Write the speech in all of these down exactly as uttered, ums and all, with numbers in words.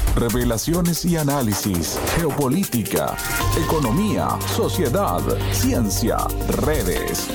Revelaciones y análisis, geopolítica, economía, sociedad, ciencia, redes.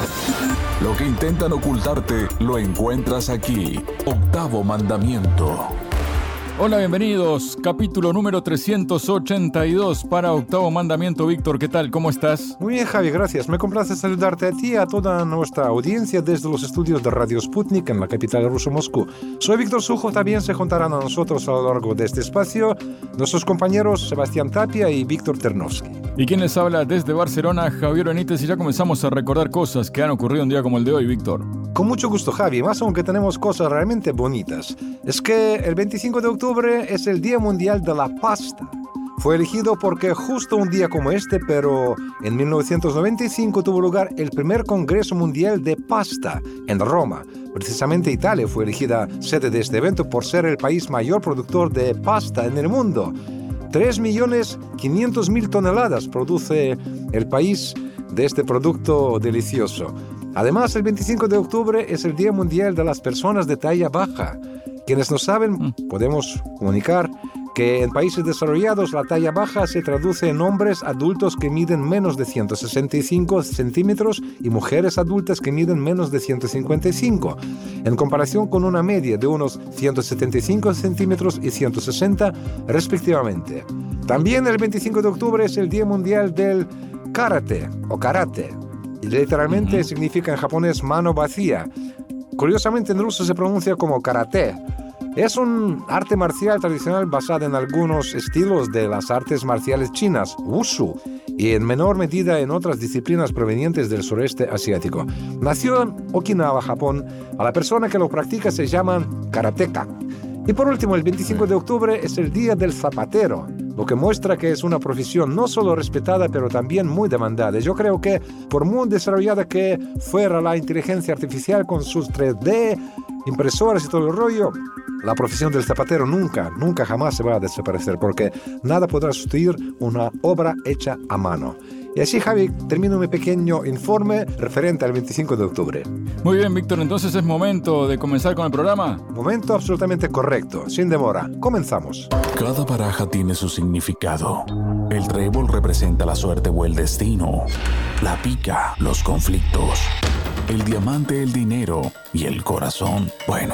Lo que intentan ocultarte lo encuentras aquí. Octavo Mandamiento. Hola, bienvenidos. Capítulo número trescientos ochenta y dos para Octavo Mandamiento. Víctor, ¿qué tal? ¿Cómo estás? Muy bien, Javi, gracias. Me complace saludarte a ti y a toda nuestra audiencia desde los estudios de Radio Sputnik en la capital rusa, Moscú. Soy Víctor Sujo, también se juntarán a nosotros a lo largo de este espacio nuestros compañeros Sebastián Tapia y Víctor Ternovsky. ¿Y quién les habla desde Barcelona? Javier Benítez, y ya comenzamos a recordar cosas que han ocurrido un día como el de hoy, Víctor. Con mucho gusto, Javi, más aún que tenemos cosas realmente bonitas. Es que el veinticinco de octubre es el Día Mundial de la Pasta. Fue elegido porque justo un día como este, pero en mil novecientos noventa y cinco tuvo lugar el primer Congreso Mundial de Pasta en Roma. Precisamente Italia fue elegida sede de este evento por ser el país mayor productor de pasta en el mundo. tres millones quinientas mil toneladas produce el país de este producto delicioso. Además, el veinticinco de octubre es el Día Mundial de las Personas de Talla Baja. Quienes no saben, podemos comunicar que en países desarrollados la talla baja se traduce en hombres adultos que miden menos de ciento sesenta y cinco centímetros y mujeres adultas que miden menos de ciento cincuenta y cinco, en comparación con una media de unos ciento setenta y cinco centímetros y ciento sesenta respectivamente. También el veinticinco de octubre es el Día Mundial del Karate o Karate. Y literalmente uh-huh. significa en japonés mano vacía. Curiosamente en ruso se pronuncia como karate. Es un arte marcial tradicional basado en algunos estilos de las artes marciales chinas, wushu, y en menor medida en otras disciplinas provenientes del sureste asiático. Nació en Okinawa, Japón. A la persona que lo practica se llaman karateka. Y por último, el veinticinco de octubre es el Día del Zapatero, lo que muestra que es una profesión no solo respetada, pero también muy demandada. Yo creo que por muy desarrollada que fuera la inteligencia artificial con sus tres D, impresoras y todo el rollo, la profesión del zapatero nunca, nunca jamás se va a desaparecer, porque nada podrá sustituir una obra hecha a mano. Y así, Javi, termino mi pequeño informe referente al veinticinco de octubre. Muy bien, Víctor, entonces es momento de comenzar con el programa. Momento absolutamente correcto, sin demora. Comenzamos. Cada baraja tiene su significado. El trébol representa la suerte o el destino. La pica, los conflictos. El diamante, el dinero. Y el corazón, bueno,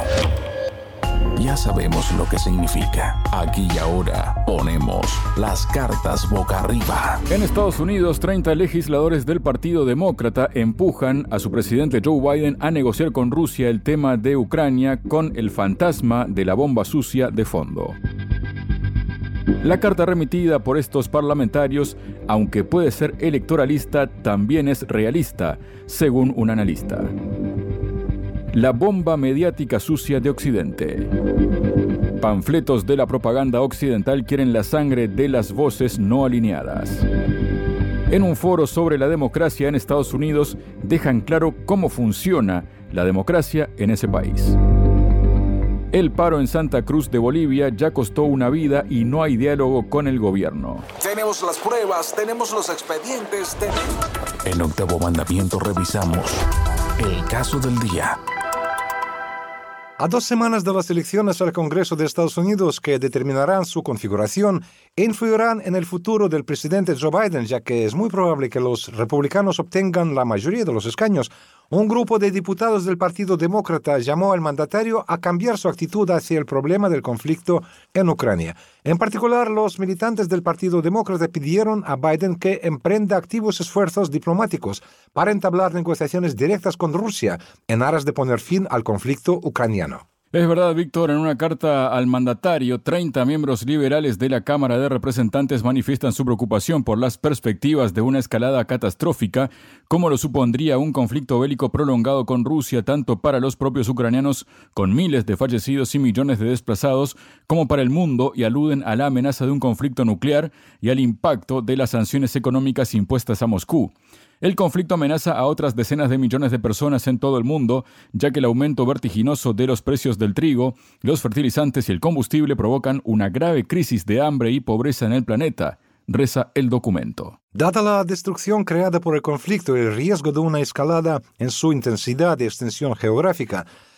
ya sabemos lo que significa. Aquí y ahora ponemos las cartas boca arriba. En Estados Unidos, treinta legisladores del Partido Demócrata empujan a su presidente Joe Biden a negociar con Rusia el tema de Ucrania con el fantasma de la bomba sucia de fondo. La carta remitida por estos parlamentarios, aunque puede ser electoralista, también es realista, según un analista. La bomba mediática sucia de Occidente. Panfletos de la propaganda occidental quieren la sangre de las voces no alineadas. En un foro sobre la democracia en Estados Unidos, dejan claro cómo funciona la democracia en ese país. El paro en Santa Cruz de Bolivia ya costó una vida y no hay diálogo con el gobierno. Tenemos las pruebas, tenemos los expedientes, tenemos... En Octavo Mandamiento revisamos el caso del día. A dos semanas de las elecciones al Congreso de Estados Unidos que determinarán su configuración e influirán en el futuro del presidente Joe Biden, ya que es muy probable que los republicanos obtengan la mayoría de los escaños, un grupo de diputados del Partido Demócrata llamó al mandatario a cambiar su actitud hacia el problema del conflicto en Ucrania. En particular, los militantes del Partido Demócrata pidieron a Biden que emprenda activos esfuerzos diplomáticos para entablar negociaciones directas con Rusia en aras de poner fin al conflicto ucraniano. Es verdad, Víctor, en una carta al mandatario, treinta miembros liberales de la Cámara de Representantes manifiestan su preocupación por las perspectivas de una escalada catastrófica, como lo supondría un conflicto bélico prolongado con Rusia, tanto para los propios ucranianos, con miles de fallecidos y millones de desplazados, como para el mundo, y aluden a la amenaza de un conflicto nuclear y al impacto de las sanciones económicas impuestas a Moscú. El conflicto amenaza a otras decenas de millones de personas en todo el mundo, ya que el aumento vertiginoso de los precios del trigo, los fertilizantes y el combustible provocan una grave crisis de hambre y pobreza en el planeta, reza el documento. Dada la destrucción creada por el conflicto y el riesgo de una escalada en su intensidad y extensión geográfica,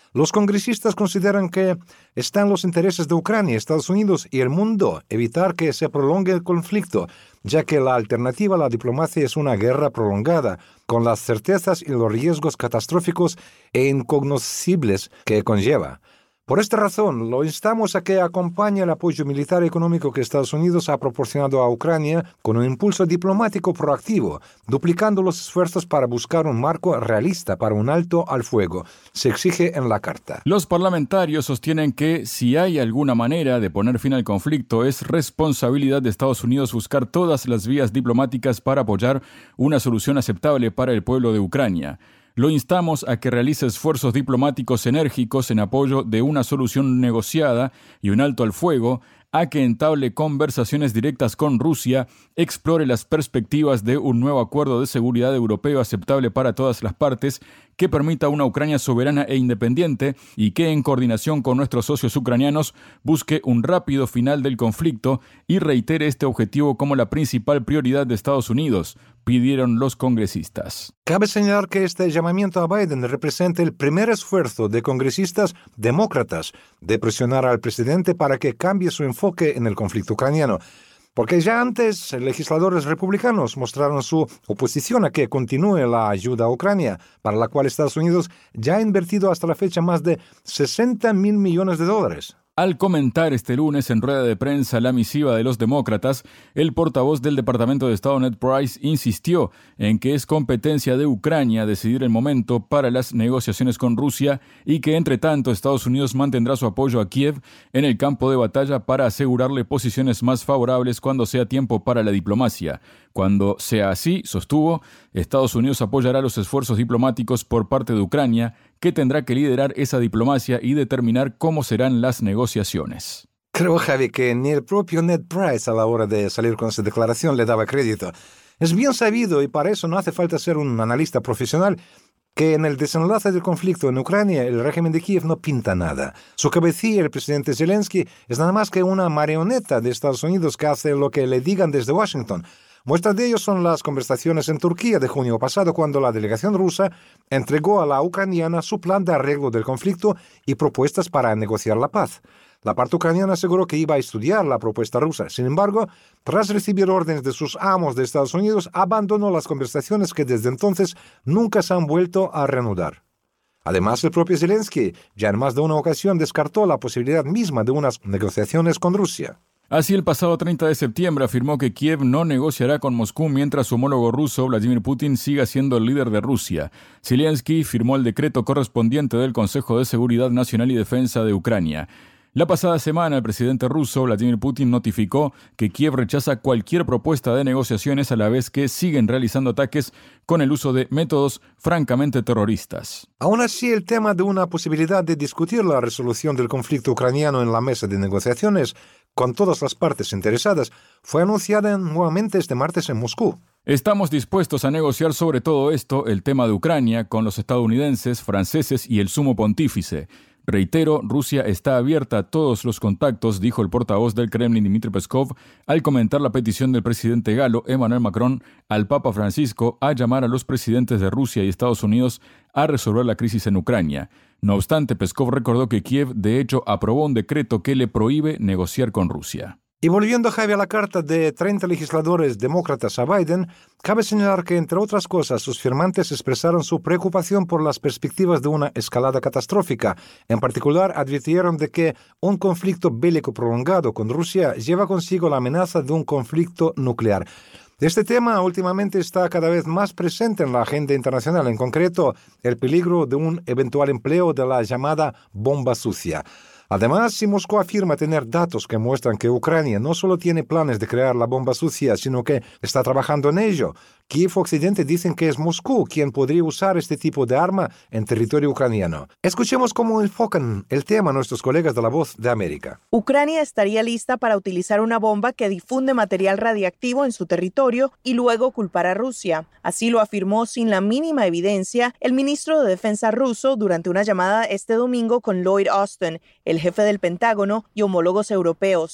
Los congresistas consideran que está en los intereses de Ucrania, Estados Unidos y el mundo evitar que se prolongue el conflicto, ya que la alternativa a la diplomacia es una guerra prolongada, con las certezas y los riesgos catastróficos e incognoscibles que conlleva. Por esta razón, lo instamos a que acompañe el apoyo militar y económico que Estados Unidos ha proporcionado a Ucrania con un impulso diplomático proactivo, duplicando los esfuerzos para buscar un marco realista para un alto al fuego. Se exige en la carta. Los parlamentarios sostienen que si hay alguna manera de poner fin al conflicto, es responsabilidad de Estados Unidos buscar todas las vías diplomáticas para apoyar una solución aceptable para el pueblo de Ucrania. Lo instamos a que realice esfuerzos diplomáticos enérgicos en apoyo de una solución negociada y un alto al fuego, a que entable conversaciones directas con Rusia, explore las perspectivas de un nuevo acuerdo de seguridad europeo aceptable para todas las partes, que permita una Ucrania soberana e independiente y que, en coordinación con nuestros socios ucranianos, busque un rápido final del conflicto y reitere este objetivo como la principal prioridad de Estados Unidos, pidieron los congresistas. Cabe señalar que este llamamiento a Biden representa el primer esfuerzo de congresistas demócratas de presionar al presidente para que cambie su enfoque en el conflicto ucraniano. Porque ya antes, legisladores republicanos mostraron su oposición a que continúe la ayuda a Ucrania, para la cual Estados Unidos ya ha invertido hasta la fecha más de sesenta mil millones de dólares. Al comentar este lunes en rueda de prensa la misiva de los demócratas, el portavoz del Departamento de Estado Ned Price insistió en que es competencia de Ucrania decidir el momento para las negociaciones con Rusia y que, entre tanto, Estados Unidos mantendrá su apoyo a Kiev en el campo de batalla para asegurarle posiciones más favorables cuando sea tiempo para la diplomacia. Cuando sea así, sostuvo, Estados Unidos apoyará los esfuerzos diplomáticos por parte de Ucrania, que tendrá que liderar esa diplomacia y determinar cómo serán las negociaciones. Creo, Javi, que ni el propio Ned Price a la hora de salir con esa declaración le daba crédito. Es bien sabido, y para eso no hace falta ser un analista profesional, que en el desenlace del conflicto en Ucrania el régimen de Kiev no pinta nada. Su cabecilla, el presidente Zelensky, es nada más que una marioneta de Estados Unidos que hace lo que le digan desde Washington. Muestras de ello son las conversaciones en Turquía de junio pasado, cuando la delegación rusa entregó a la ucraniana su plan de arreglo del conflicto y propuestas para negociar la paz. La parte ucraniana aseguró que iba a estudiar la propuesta rusa. Sin embargo, tras recibir órdenes de sus amos de Estados Unidos, abandonó las conversaciones que desde entonces nunca se han vuelto a reanudar. Además, el propio Zelensky ya en más de una ocasión descartó la posibilidad misma de unas negociaciones con Rusia. Así, el pasado treinta de septiembre afirmó que Kiev no negociará con Moscú mientras su homólogo ruso, Vladimir Putin, siga siendo el líder de Rusia. Zelensky firmó el decreto correspondiente del Consejo de Seguridad Nacional y Defensa de Ucrania. La pasada semana, el presidente ruso, Vladimir Putin, notificó que Kiev rechaza cualquier propuesta de negociaciones a la vez que siguen realizando ataques con el uso de métodos francamente terroristas. Aún así, el tema de una posibilidad de discutir la resolución del conflicto ucraniano en la mesa de negociaciones con todas las partes interesadas fue anunciada nuevamente este martes en Moscú. Estamos dispuestos a negociar sobre todo esto, el tema de Ucrania, con los estadounidenses, franceses y el sumo pontífice. Reitero, Rusia está abierta a todos los contactos, dijo el portavoz del Kremlin, Dmitry Peskov, al comentar la petición del presidente galo, Emmanuel Macron, al Papa Francisco a llamar a los presidentes de Rusia y Estados Unidos a resolver la crisis en Ucrania. No obstante, Peskov recordó que Kiev, de hecho, aprobó un decreto que le prohíbe negociar con Rusia. Y volviendo, Javi, a la carta de treinta legisladores demócratas a Biden, cabe señalar que, entre otras cosas, sus firmantes expresaron su preocupación por las perspectivas de una escalada catastrófica. En particular, advirtieron de que un conflicto bélico prolongado con Rusia lleva consigo la amenaza de un conflicto nuclear. Este tema últimamente está cada vez más presente en la agenda internacional, en concreto, el peligro de un eventual empleo de la llamada bomba sucia. Además, si Moscú afirma tener datos que muestran que Ucrania no solo tiene planes de crear la bomba sucia, sino que está trabajando en ello, Kiev Occidente dicen que es Moscú quien podría usar este tipo de arma en territorio ucraniano. Escuchemos cómo enfocan el tema nuestros colegas de La Voz de América. Ucrania estaría lista para utilizar una bomba que difunde material radiactivo en su territorio y luego culpar a Rusia. Así lo afirmó sin la mínima evidencia el ministro de Defensa ruso durante una llamada este domingo con Lloyd Austin, el jefe del Pentágono y homólogos europeos.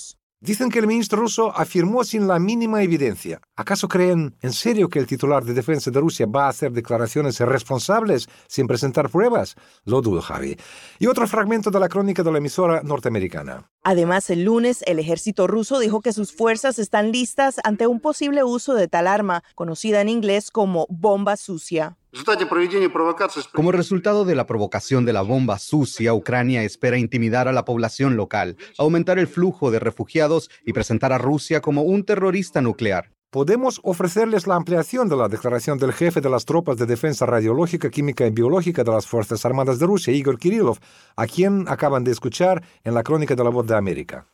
Dicen que el ministro ruso afirmó sin la mínima evidencia. ¿Acaso creen en serio que el titular de defensa de Rusia va a hacer declaraciones irresponsables sin presentar pruebas? Lo dudo, Javi. Y otro fragmento de la crónica de la emisora norteamericana. Además, el lunes, el ejército ruso dijo que sus fuerzas están listas ante un posible uso de tal arma, conocida en inglés como bomba sucia. Como resultado de la provocación de la bomba sucia, Ucrania espera intimidar a la población local, aumentar el flujo de refugiados y presentar a Rusia como un terrorista nuclear. Podemos ofrecerles la ampliación de la declaración del jefe de las tropas de defensa radiológica, química y biológica de las Fuerzas Armadas de Rusia, Igor Kirillov, a quien acaban de escuchar en la crónica de La Voz de América.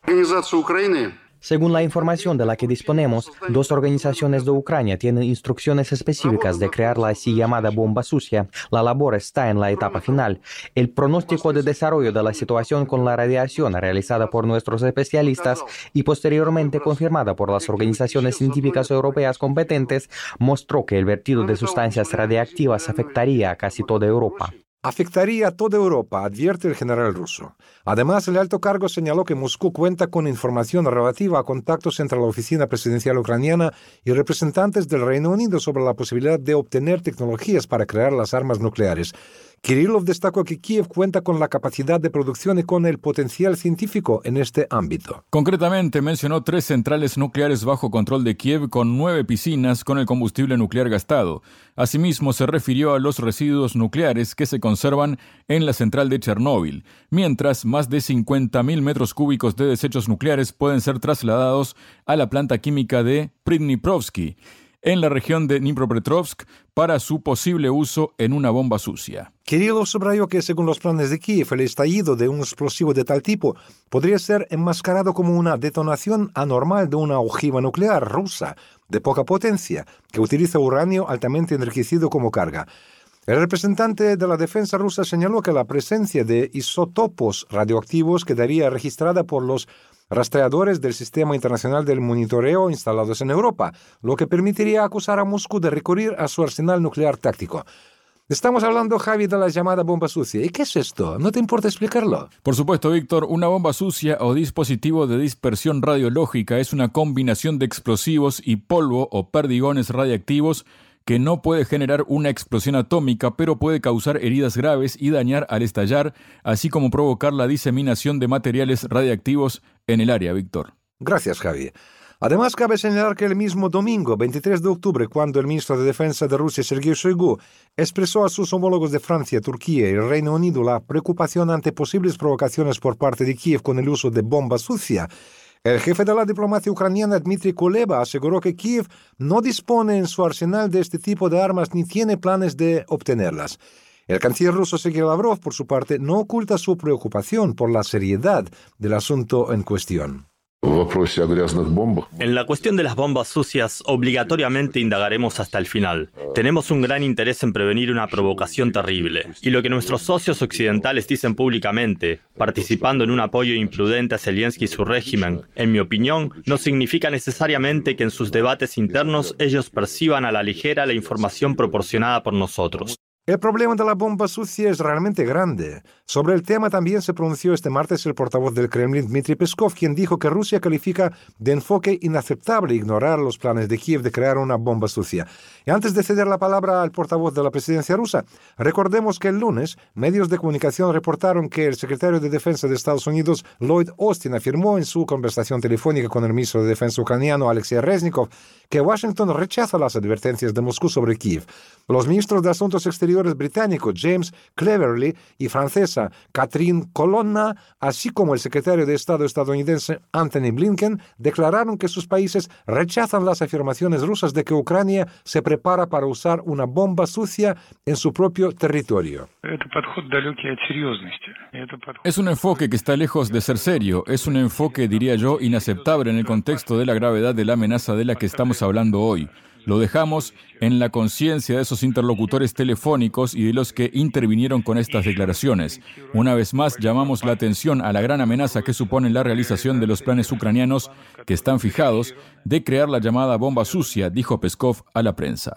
Según la información de la que disponemos, dos organizaciones de Ucrania tienen instrucciones específicas de crear la así llamada bomba sucia. La labor está en la etapa final. El pronóstico de desarrollo de la situación con la radiación realizada por nuestros especialistas y posteriormente confirmada por las organizaciones científicas europeas competentes mostró que el vertido de sustancias radiactivas afectaría a casi toda Europa. Afectaría a toda Europa, advierte el general ruso. Además, el alto cargo señaló que Moscú cuenta con información relativa a contactos entre la oficina presidencial ucraniana y representantes del Reino Unido sobre la posibilidad de obtener tecnologías para crear las armas nucleares. Kirillov destacó que Kiev cuenta con la capacidad de producción y con el potencial científico en este ámbito. Concretamente, mencionó tres centrales nucleares bajo control de Kiev con nueve piscinas con el combustible nuclear gastado. Asimismo, se refirió a los residuos nucleares que se conservan en la central de Chernóbil, mientras más de cincuenta mil metros cúbicos de desechos nucleares pueden ser trasladados a la planta química de Prydniprovsky, en la región de Dnipropetrovsk, para su posible uso en una bomba sucia. Kirillov subrayó que, según los planes de Kiev, el estallido de un explosivo de tal tipo podría ser enmascarado como una detonación anormal de una ojiva nuclear rusa de poca potencia que utiliza uranio altamente enriquecido como carga. El representante de la defensa rusa señaló que la presencia de isótopos radioactivos quedaría registrada por los rastreadores del Sistema Internacional del Monitoreo instalados en Europa, lo que permitiría acusar a Moscú de recurrir a su arsenal nuclear táctico. Estamos hablando, Javi, de la llamada bomba sucia. ¿Y qué es esto? ¿No te importa explicarlo? Por supuesto, Víctor. Una bomba sucia o dispositivo de dispersión radiológica es una combinación de explosivos y polvo o perdigones radiactivos que no puede generar una explosión atómica, pero puede causar heridas graves y dañar al estallar, así como provocar la diseminación de materiales radiactivos en el área, Víctor. Gracias, Javi. Además, cabe señalar que el mismo domingo, veintitrés de octubre, cuando el ministro de Defensa de Rusia, Sergei Shoigu, expresó a sus homólogos de Francia, Turquía y el Reino Unido la preocupación ante posibles provocaciones por parte de Kiev con el uso de bomba sucia, el jefe de la diplomacia ucraniana, Dmitry Kuleba, aseguró que Kiev no dispone en su arsenal de este tipo de armas ni tiene planes de obtenerlas. El canciller ruso Sergei Lavrov, por su parte, no oculta su preocupación por la seriedad del asunto en cuestión. En la cuestión de las bombas sucias, obligatoriamente indagaremos hasta el final. Tenemos un gran interés en prevenir una provocación terrible. Y lo que nuestros socios occidentales dicen públicamente, participando en un apoyo imprudente a Zelensky y su régimen, en mi opinión, no significa necesariamente que en sus debates internos ellos perciban a la ligera la información proporcionada por nosotros. El problema de la bomba sucia es realmente grande. Sobre el tema también se pronunció este martes el portavoz del Kremlin, Dmitry Peskov, quien dijo que Rusia califica de enfoque inaceptable ignorar los planes de Kiev de crear una bomba sucia. Y antes de ceder la palabra al portavoz de la presidencia rusa, recordemos que el lunes medios de comunicación reportaron que el secretario de Defensa de Estados Unidos, Lloyd Austin, afirmó en su conversación telefónica con el ministro de Defensa ucraniano, Alexei Reznikov, que Washington rechaza las advertencias de Moscú sobre Kiev. Los ministros de Asuntos Exteriores británico James Cleverly y francesa Catherine Colonna, así como el secretario de Estado estadounidense Anthony Blinken, declararon que sus países rechazan las afirmaciones rusas de que Ucrania se prepara para usar una bomba sucia en su propio territorio. Es un enfoque que está lejos de ser serio. Es un enfoque, diría yo, inaceptable en el contexto de la gravedad de la amenaza de la que estamos hablando hoy. Lo dejamos en la conciencia de esos interlocutores telefónicos y de los que intervinieron con estas declaraciones. Una vez más, llamamos la atención a la gran amenaza que supone la realización de los planes ucranianos que están fijados de crear la llamada bomba sucia, dijo Peskov a la prensa.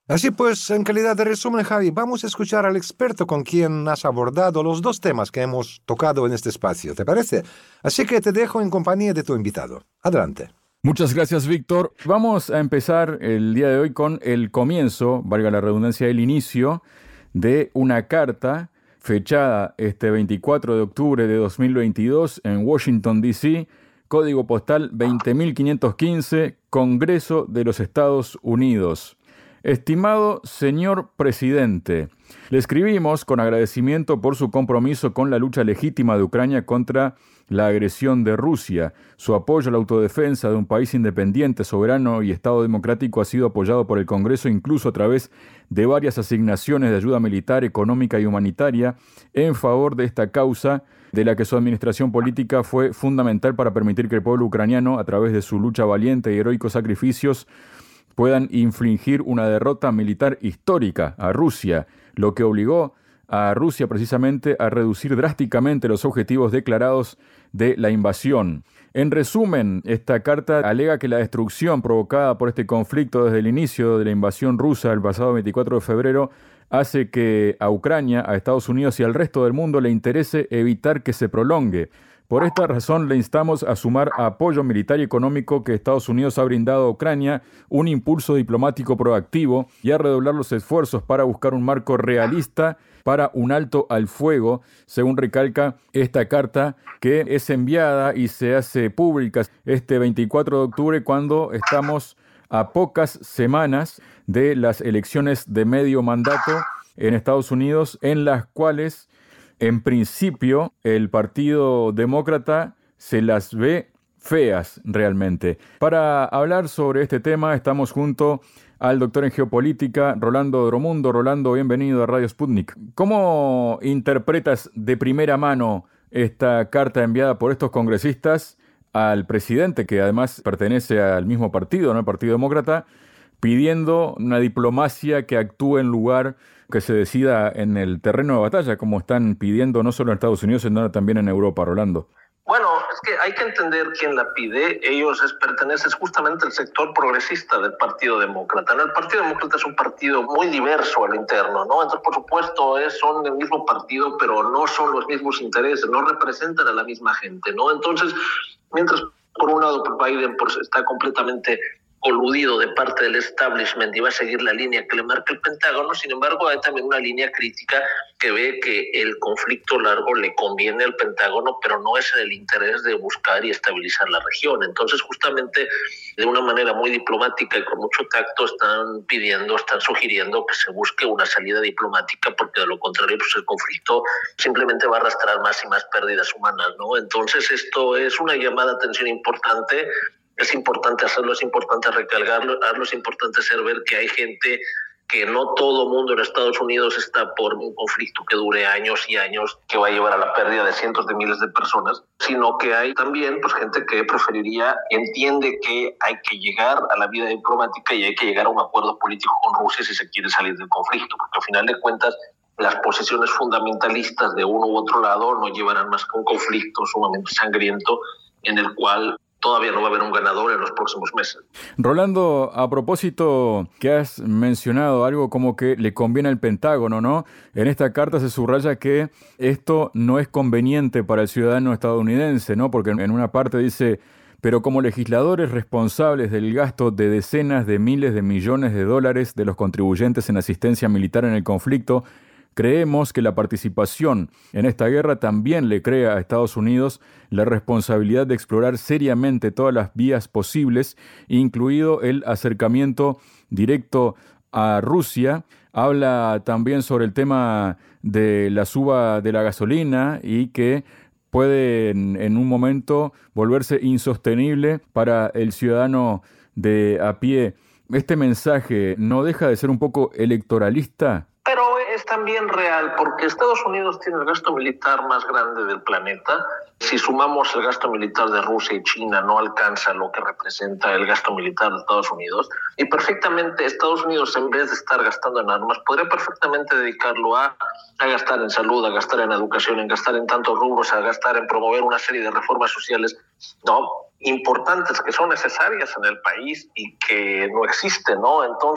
Así pues, en calidad de resumen, Javi, vamos a escuchar al experto con quien has abordado los dos temas que hemos tocado en este espacio, ¿te parece? Así que te dejo en compañía de tu invitado. Adelante. Muchas gracias, Víctor. Vamos a empezar el día de hoy con el comienzo, valga la redundancia, el inicio de una carta fechada este veinticuatro de octubre de dos mil veintidós en Washington, D C, código postal veinte mil quinientos quince, Congreso de los Estados Unidos. Estimado señor presidente, le escribimos con agradecimiento por su compromiso con la lucha legítima de Ucrania contra la agresión de Rusia. Su apoyo a la autodefensa de un país independiente, soberano y Estado democrático ha sido apoyado por el Congreso incluso a través de varias asignaciones de ayuda militar, económica y humanitaria en favor de esta causa, de la que su administración política fue fundamental para permitir que el pueblo ucraniano, a través de su lucha valiente y heroicos sacrificios, puedan infligir una derrota militar histórica a Rusia, lo que obligó a Rusia precisamente a reducir drásticamente los objetivos declarados de la invasión. En resumen, esta carta alega que la destrucción provocada por este conflicto desde el inicio de la invasión rusa el pasado veinticuatro de febrero hace que a Ucrania, a Estados Unidos y al resto del mundo le interese evitar que se prolongue. Por esta razón le instamos a sumar apoyo militar y económico que Estados Unidos ha brindado a Ucrania, un impulso diplomático proactivo y a redoblar los esfuerzos para buscar un marco realista para un alto al fuego, según recalca esta carta que es enviada y se hace pública este veinticuatro de octubre cuando estamos a pocas semanas de las elecciones de medio mandato en Estados Unidos, en las cuales en principio, el Partido Demócrata se las ve feas realmente. Para hablar sobre este tema, estamos junto al doctor en geopolítica, Rolando Dromundo. Rolando, bienvenido a Radio Sputnik. ¿Cómo interpretas de primera mano esta carta enviada por estos congresistas al presidente, que además pertenece al mismo partido, ¿no? El Partido Demócrata, pidiendo una diplomacia que actúe en lugar que se decida en el terreno de batalla, como están pidiendo no solo en Estados Unidos, sino también en Europa, Rolando? Bueno, es que hay que entender quién la pide. Ellos es, pertenecen justamente al sector progresista del Partido Demócrata, ¿no? El Partido Demócrata es un partido muy diverso al interno, ¿no? Entonces, por supuesto, es, son el mismo partido, pero no son los mismos intereses, no representan a la misma gente, ¿no? Entonces, mientras por un lado Biden pues, está completamente coludido de parte del establishment y va a seguir la línea que le marca el Pentágono, sin embargo hay también una línea crítica que ve que el conflicto largo le conviene al Pentágono, pero no es en el interés de buscar y estabilizar la región. Entonces justamente de una manera muy diplomática y con mucho tacto están pidiendo, están sugiriendo que se busque una salida diplomática, porque de lo contrario pues el conflicto simplemente va a arrastrar más y más pérdidas humanas, ¿no? Entonces esto es una llamada de atención importante. Es importante hacerlo, es importante recalcarlo, es importante hacer ver que hay gente, que no todo mundo en Estados Unidos está por un conflicto que dure años y años, que va a llevar a la pérdida de cientos de miles de personas, sino que hay también pues, gente que preferiría, entiende que hay que llegar a la vía diplomática y hay que llegar a un acuerdo político con Rusia si se quiere salir del conflicto, porque al final de cuentas las posiciones fundamentalistas de uno u otro lado no llevarán más que un conflicto sumamente sangriento en el cual todavía no va a haber un ganador en los próximos meses. Rolando, a propósito que has mencionado algo como que le conviene al Pentágono, ¿no? En esta carta se subraya que esto no es conveniente para el ciudadano estadounidense, ¿no? Porque en una parte dice, pero como legisladores responsables del gasto de decenas de miles de millones de dólares de los contribuyentes en asistencia militar en el conflicto, creemos que la participación en esta guerra también le crea a Estados Unidos la responsabilidad de explorar seriamente todas las vías posibles, incluido el acercamiento directo a Rusia. Habla también sobre el tema de la suba de la gasolina y que puede en, en un momento volverse insostenible para el ciudadano de a pie. ¿Este mensaje no deja de ser un poco electoralista? Pero es también real, porque Estados Unidos tiene el gasto militar más grande del planeta. Si sumamos el gasto militar de Rusia y China, no alcanza lo que representa el gasto militar de Estados Unidos. Y perfectamente Estados Unidos, en vez de estar gastando en armas, podría perfectamente dedicarlo a, a gastar en salud, a gastar en educación, en gastar en tantos rubros, a gastar en promover una serie de reformas sociales, ¿no?, importantes, que son necesarias en el país y que no existen, ¿no? Entonces,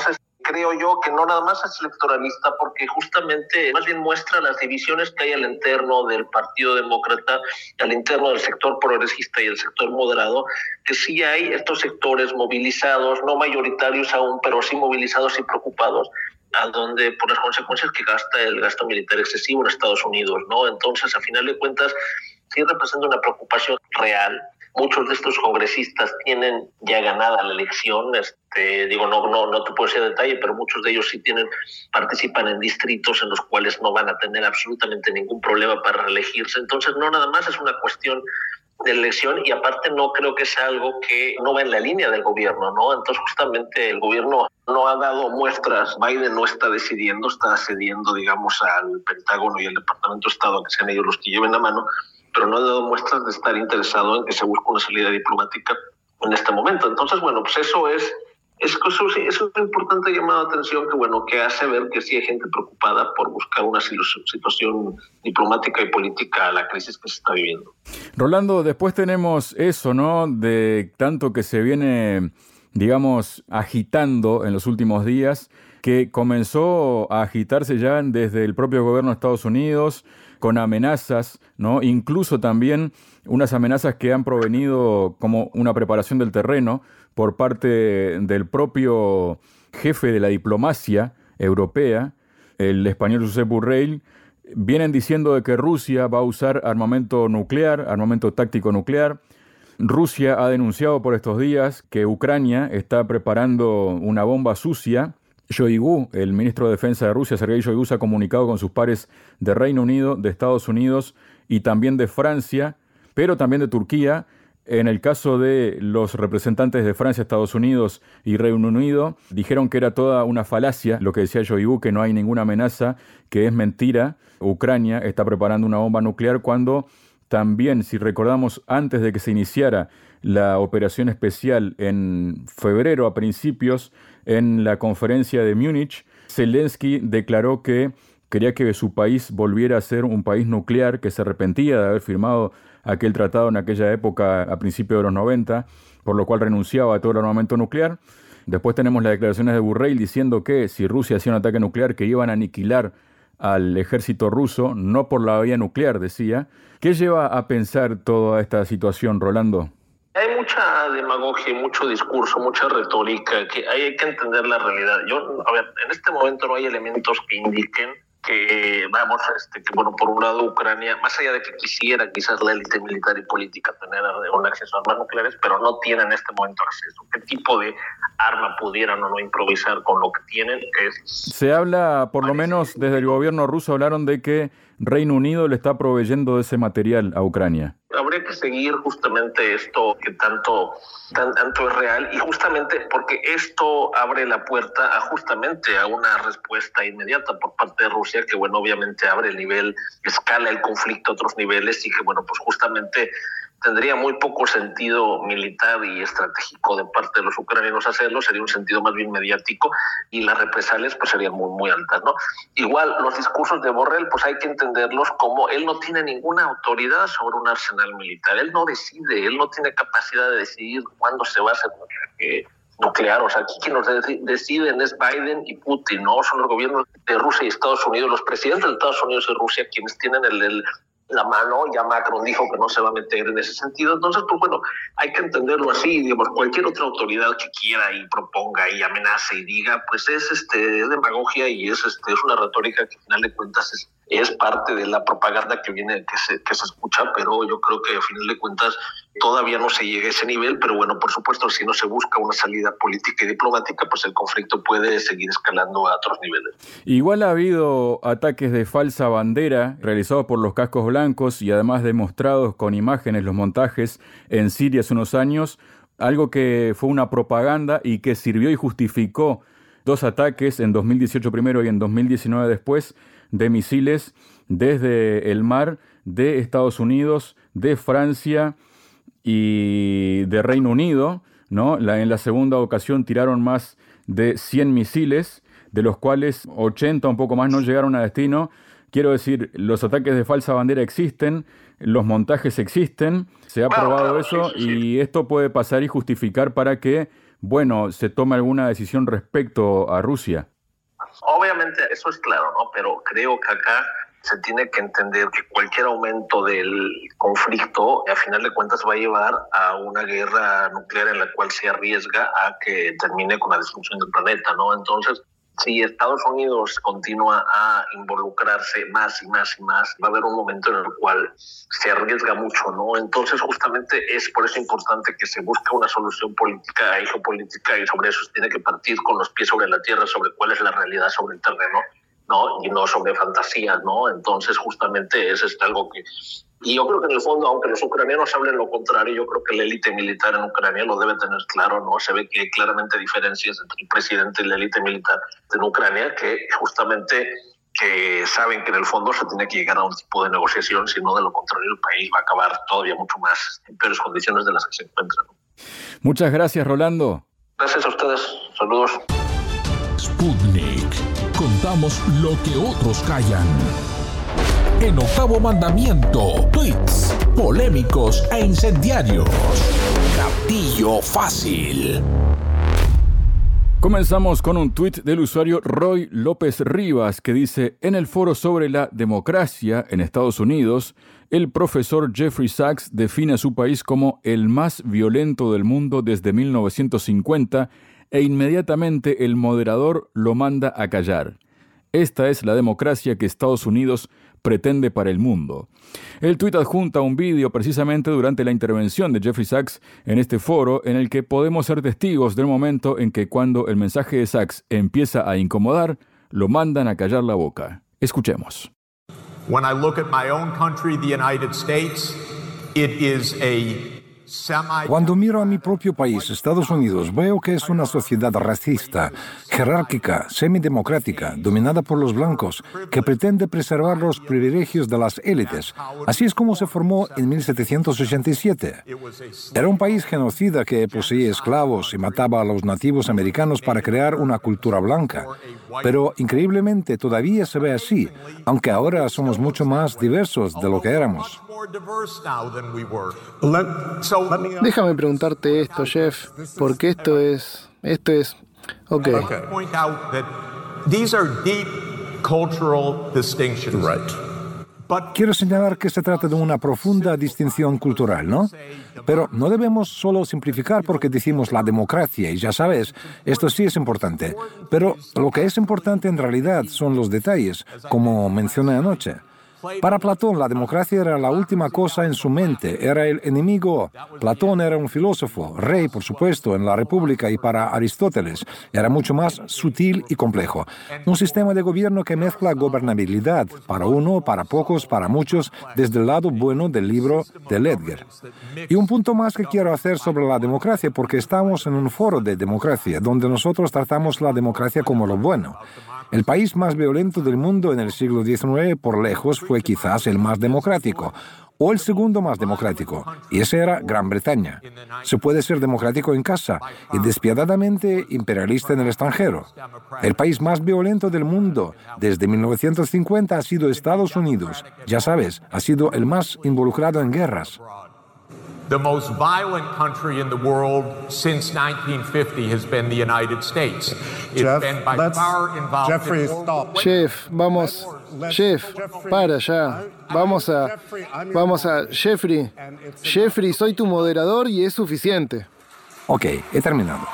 creo yo que no nada más es electoralista, porque justamente más bien muestra las divisiones que hay al interno del Partido Demócrata, al interno del sector progresista y el sector moderado, que sí hay estos sectores movilizados, no mayoritarios aún, pero sí movilizados y preocupados, a donde por las consecuencias que gasta el gasto militar excesivo en Estados Unidos, ¿no? Entonces, a final de cuentas, sí representa una preocupación real. Muchos de estos congresistas tienen ya ganada la elección, este, digo, no, no, no te puedo decir detalle, pero muchos de ellos sí tienen, participan en distritos en los cuales no van a tener absolutamente ningún problema para reelegirse. Entonces, no nada más es una cuestión de elección, y aparte no creo que sea algo que no va en la línea del gobierno, ¿no? Entonces justamente el gobierno no ha dado muestras, Biden no está decidiendo, está cediendo, digamos, al Pentágono y al Departamento de Estado, que sean ellos los que lleven la mano, pero no ha dado muestras de estar interesado en que se busque una salida diplomática en este momento. Entonces, bueno, pues eso es Es, eso, es una importante llamada de atención que, bueno, que hace ver que sí hay gente preocupada por buscar una situación diplomática y política a la crisis que se está viviendo. Rolando, después tenemos eso, ¿no? De tanto que se viene, digamos, agitando en los últimos días, que comenzó a agitarse ya desde el propio gobierno de Estados Unidos, con amenazas, ¿no? Incluso también unas amenazas que han provenido como una preparación del terreno por parte del propio jefe de la diplomacia europea, el español Josep Borrell. Vienen diciendo de que Rusia va a usar armamento nuclear, armamento táctico nuclear. Rusia ha denunciado por estos días que Ucrania está preparando una bomba sucia. Shoigu, el ministro de Defensa de Rusia, Sergei Shoigu, se ha comunicado con sus pares de Reino Unido, de Estados Unidos y también de Francia, pero también de Turquía. En el caso de los representantes de Francia, Estados Unidos y Reino Unido, dijeron que era toda una falacia lo que decía Shoigu, que no hay ninguna amenaza, que es mentira. Ucrania está preparando una bomba nuclear cuando también, si recordamos, antes de que se iniciara la operación especial en febrero a principios, en la conferencia de Múnich, Zelensky declaró que quería que su país volviera a ser un país nuclear, que se arrepentía de haber firmado aquel tratado en aquella época a principios de los noventa, por lo cual renunciaba a todo el armamento nuclear. Después tenemos las declaraciones de Borrell diciendo que si Rusia hacía un ataque nuclear, que iban a aniquilar al ejército ruso, no por la vía nuclear, decía. ¿Qué lleva a pensar toda esta situación, Rolando? Hay mucha demagogia, mucho discurso, mucha retórica, que hay que entender la realidad. Yo, a ver, en este momento no hay elementos que indiquen que, vamos, este, que bueno, por un lado Ucrania, más allá de que quisiera quizás la élite militar y política tener un acceso a armas nucleares, pero no tienen en este momento acceso. ¿Qué tipo de arma pudieran o no improvisar con lo que tienen? Es... Se habla, por lo menos desde el gobierno ruso, hablaron de que Reino Unido le está proveyendo de ese material a Ucrania. Habría que seguir justamente esto que tanto, tan, tanto es real, y justamente porque esto abre la puerta a justamente a una respuesta inmediata por parte de Rusia, que bueno, obviamente abre el nivel, escala el conflicto a otros niveles, y que bueno, pues justamente tendría muy poco sentido militar y estratégico de parte de los ucranianos hacerlo, sería un sentido más bien mediático, y las represalias pues serían muy, muy altas, ¿no? Igual los discursos de Borrell pues hay que entenderlos como él no tiene ninguna autoridad sobre un arsenal militar, él no decide, él no tiene capacidad de decidir cuándo se va a hacer eh, nuclear, o sea, aquí quienes deciden es Biden y Putin, ¿no? Son los gobiernos de Rusia y Estados Unidos, los presidentes de Estados Unidos y Rusia quienes tienen el, el la mano. Ya Macron dijo que no se va a meter en ese sentido. Entonces, pues bueno, hay que entenderlo así, digamos, cualquier otra autoridad que quiera y proponga y amenace y diga, pues es este es demagogia y es este es una retórica que al final de cuentas es, es parte de la propaganda que viene, que se, que se escucha, pero yo creo que al final de cuentas todavía no se llega a ese nivel, pero bueno, por supuesto, si no se busca una salida política y diplomática, pues el conflicto puede seguir escalando a otros niveles. Igual ha habido ataques de falsa bandera realizados por los cascos blancos y además demostrados con imágenes los montajes en Siria hace unos años, algo que fue una propaganda y que sirvió y justificó dos ataques en dos mil dieciocho primero y en dos mil diecinueve después de misiles desde el mar de Estados Unidos, de Francia y de Reino Unido, ¿no? La, en la segunda ocasión tiraron más de cien misiles, de los cuales ochenta, un poco más, no llegaron a destino. Quiero decir, los ataques de falsa bandera existen, los montajes existen, se ha probado eso, y esto puede pasar y justificar para que bueno, se tome alguna decisión respecto a Rusia. Obviamente eso es claro, ¿no? Pero creo que acá se tiene que entender que cualquier aumento del conflicto, a final de cuentas, va a llevar a una guerra nuclear en la cual se arriesga a que termine con la destrucción del planeta, ¿no? Entonces, si Estados Unidos continúa a involucrarse más y más y más, va a haber un momento en el cual se arriesga mucho, ¿no? Entonces, justamente es por eso importante que se busque una solución política y geopolítica, y sobre eso se tiene que partir con los pies sobre la tierra, sobre cuál es la realidad sobre el terreno, ¿no? Y no sobre fantasías, ¿no? Entonces, justamente es este algo que... Y yo creo que en el fondo, aunque los ucranianos hablen lo contrario, yo creo que la élite militar en Ucrania lo debe tener claro, ¿no? Se ve que hay claramente diferencias entre el presidente y la élite militar en Ucrania, que justamente que saben que en el fondo se tiene que llegar a un tipo de negociación, si no, de lo contrario el país va a acabar todavía mucho más en peores condiciones de las que se encuentran. Muchas gracias, Rolando. Gracias a ustedes. Saludos. Sputnik. Contamos lo que otros callan. En Octavo Mandamiento, tweets polémicos e incendiarios. Gatillo fácil. Comenzamos con un tuit del usuario Roy López Rivas que dice: en el foro sobre la democracia en Estados Unidos, el profesor Jeffrey Sachs define a su país como el más violento del mundo desde mil novecientos cincuenta e inmediatamente el moderador lo manda a callar. Esta es la democracia que Estados Unidos pretende para el mundo. El tuit adjunta un vídeo precisamente durante la intervención de Jeffrey Sachs en este foro, en el que podemos ser testigos del momento en que, cuando el mensaje de Sachs empieza a incomodar, lo mandan a callar la boca. Escuchemos. When I look at my own country, the United States, it is a Cuando miro a mi propio país, Estados Unidos, veo que es una sociedad racista, jerárquica, semidemocrática, dominada por los blancos, que pretende preservar los privilegios de las élites. Así es como se formó en mil setecientos ochenta y siete. Era un país genocida que poseía esclavos y mataba a los nativos americanos para crear una cultura blanca. Pero, increíblemente, todavía se ve así, aunque ahora somos mucho más diversos de lo que éramos. Déjame preguntarte esto, Jeff, porque esto es... Esto es... Ok. Quiero señalar que se trata de una profunda distinción cultural, ¿no? Pero no debemos solo simplificar porque decimos la democracia, y ya sabes, esto sí es importante. Pero lo que es importante en realidad son los detalles, como mencioné anoche. Para Platón, la democracia era la última cosa en su mente, era el enemigo. Platón era un filósofo, rey, por supuesto, en la República, y para Aristóteles era mucho más sutil y complejo. Un sistema de gobierno que mezcla gobernabilidad, para uno, para pocos, para muchos, desde el lado bueno del libro de Ledger. Y un punto más que quiero hacer sobre la democracia, porque estamos en un foro de democracia, donde nosotros tratamos la democracia como lo bueno. El país más violento del mundo en el siglo diecinueve, por lejos, fue quizás el más democrático, o el segundo más democrático, y ese era Gran Bretaña. Se puede ser democrático en casa y despiadadamente imperialista en el extranjero. El país más violento del mundo desde mil novecientos cincuenta ha sido Estados Unidos. Ya sabes, ha sido el más involucrado en guerras. The most violent country in the world since nineteen fifty has been the United States. It's Jeff, been by far involved Jeffrey, in stop. Jeff, vamos. Jeff, para ya. Vamos a... Vamos a... Jeffrey. Jeffrey, soy tu moderador y es suficiente. Ok, he terminado.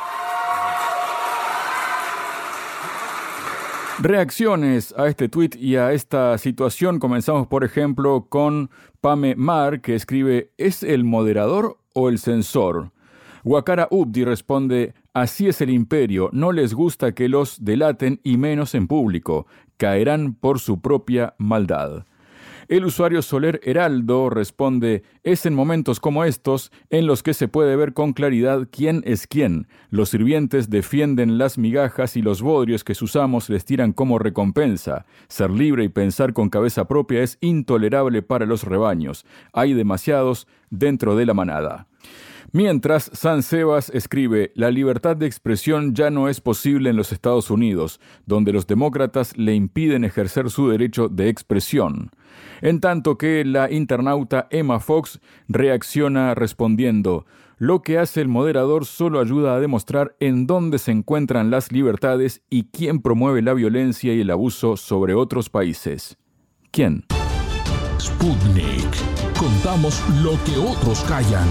Reacciones a este tuit y a esta situación. Comenzamos, por ejemplo, con Pame Mar, que escribe: ¿es el moderador o el censor? Wakara Ubdi responde: así es el imperio, no les gusta que los delaten y menos en público, caerán por su propia maldad. El usuario Soler Heraldo responde: es en momentos como estos en los que se puede ver con claridad quién es quién. Los sirvientes defienden las migajas y los bodrios que sus amos les tiran como recompensa. Ser libre y pensar con cabeza propia es intolerable para los rebaños. Hay demasiados dentro de la manada. Mientras, San Sebas escribe: la libertad de expresión ya no es posible en los Estados Unidos, donde los demócratas le impiden ejercer su derecho de expresión. En tanto que la internauta Emma Fox reacciona respondiendo: Lo que hace el moderador solo ayuda a demostrar en dónde se encuentran las libertades y quién promueve la violencia y el abuso sobre otros países. ¿Quién? Sputnik. Contamos lo que otros callan.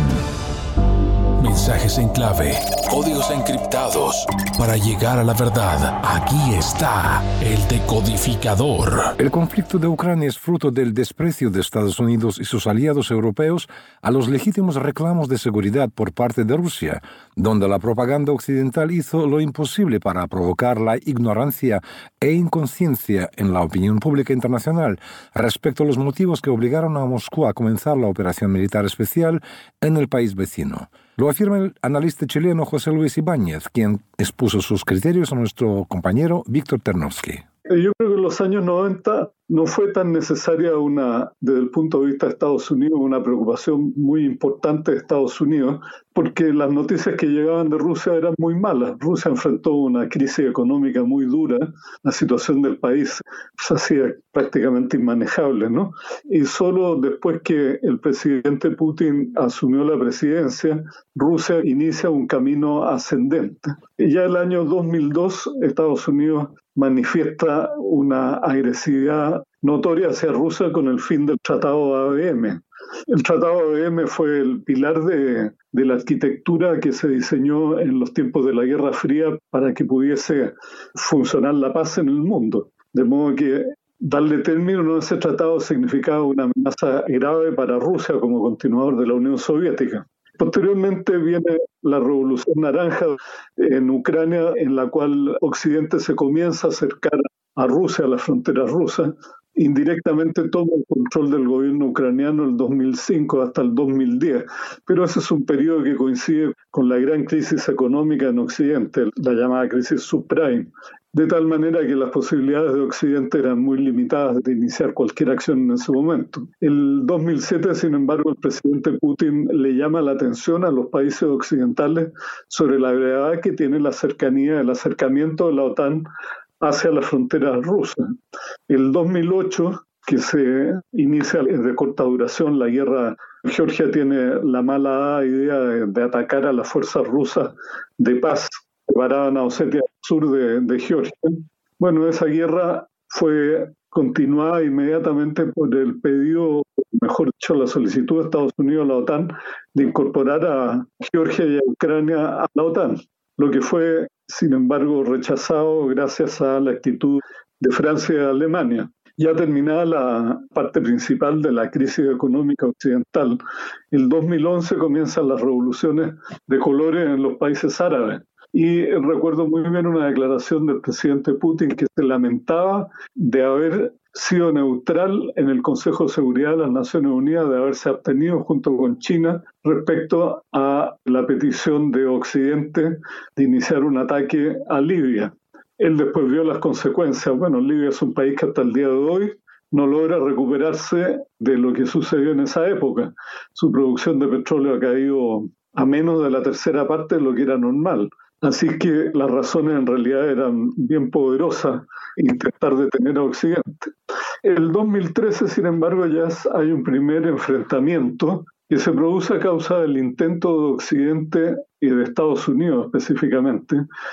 Mensajes en clave, códigos encriptados. Para llegar a la verdad, aquí está el decodificador. El conflicto de Ucrania es fruto del desprecio de Estados Unidos y sus aliados europeos a los legítimos reclamos de seguridad por parte de Rusia, donde la propaganda occidental hizo lo imposible para provocar la ignorancia e inconsciencia en la opinión pública internacional respecto a los motivos que obligaron a Moscú a comenzar la operación militar especial en el país vecino. Lo afirma el analista chileno José Luis Ibáñez, quien expuso sus criterios a nuestro compañero Víctor Ternovsky. Yo creo que en los años noventa no fue tan necesaria una, desde el punto de vista de Estados Unidos, una preocupación muy importante de Estados Unidos, porque las noticias que llegaban de Rusia eran muy malas. Rusia enfrentó una crisis económica muy dura, la situación del país se hacía prácticamente inmanejable, ¿no? Y solo después que el presidente Putin asumió la presidencia, Rusia inicia un camino ascendente. Y ya el año dos mil dos, Estados Unidos manifiesta una agresividad notoria hacia Rusia con el fin del Tratado de A B M. El Tratado de A B M fue el pilar de, de la arquitectura que se diseñó en los tiempos de la Guerra Fría para que pudiese funcionar la paz en el mundo. De modo que darle término a ese tratado significaba una amenaza grave para Rusia como continuador de la Unión Soviética. Posteriormente viene la Revolución Naranja en Ucrania, en la cual Occidente se comienza a acercar a Rusia, a las fronteras rusas. Indirectamente toma el control del gobierno ucraniano el dos mil cinco hasta el dos mil diez. Pero ese es un periodo que coincide con la gran crisis económica en Occidente, la llamada crisis subprime. De tal manera que las posibilidades de Occidente eran muy limitadas de iniciar cualquier acción en ese momento. El dos mil siete, sin embargo, el presidente Putin le llama la atención a los países occidentales sobre la gravedad que tiene la cercanía, el acercamiento de la OTAN hacia las fronteras rusas. El dos mil ocho, que se inicia de corta duración la guerra, Georgia tiene la mala idea de, de atacar a las fuerzas rusas de paz preparadas en Osetia sur de, de Georgia. Bueno, esa guerra fue continuada inmediatamente por el pedido, mejor dicho, la solicitud de Estados Unidos a la OTAN de incorporar a Georgia y a Ucrania a la OTAN, lo que fue, sin embargo, rechazado gracias a la actitud de Francia y de Alemania. Ya terminada la parte principal de la crisis económica occidental, el dos mil once comienzan las revoluciones de colores en los países árabes. Y recuerdo muy bien una declaración del presidente Putin que se lamentaba de haber sido neutral en el Consejo de Seguridad de las Naciones Unidas, de haberse abstenido junto con China respecto a la petición de Occidente de iniciar un ataque a Libia. Él después vio las consecuencias. Bueno, Libia es un país que hasta el día de hoy no logra recuperarse de lo que sucedió en esa época. Su producción de petróleo ha caído a menos de la tercera parte de lo que era normal. Así que las razones en realidad eran bien poderosas, intentar detener a Occidente. El dos mil trece, sin embargo, ya hay un primer enfrentamiento que se produce a causa del intento de Occidente y de Estados Unidos específicamente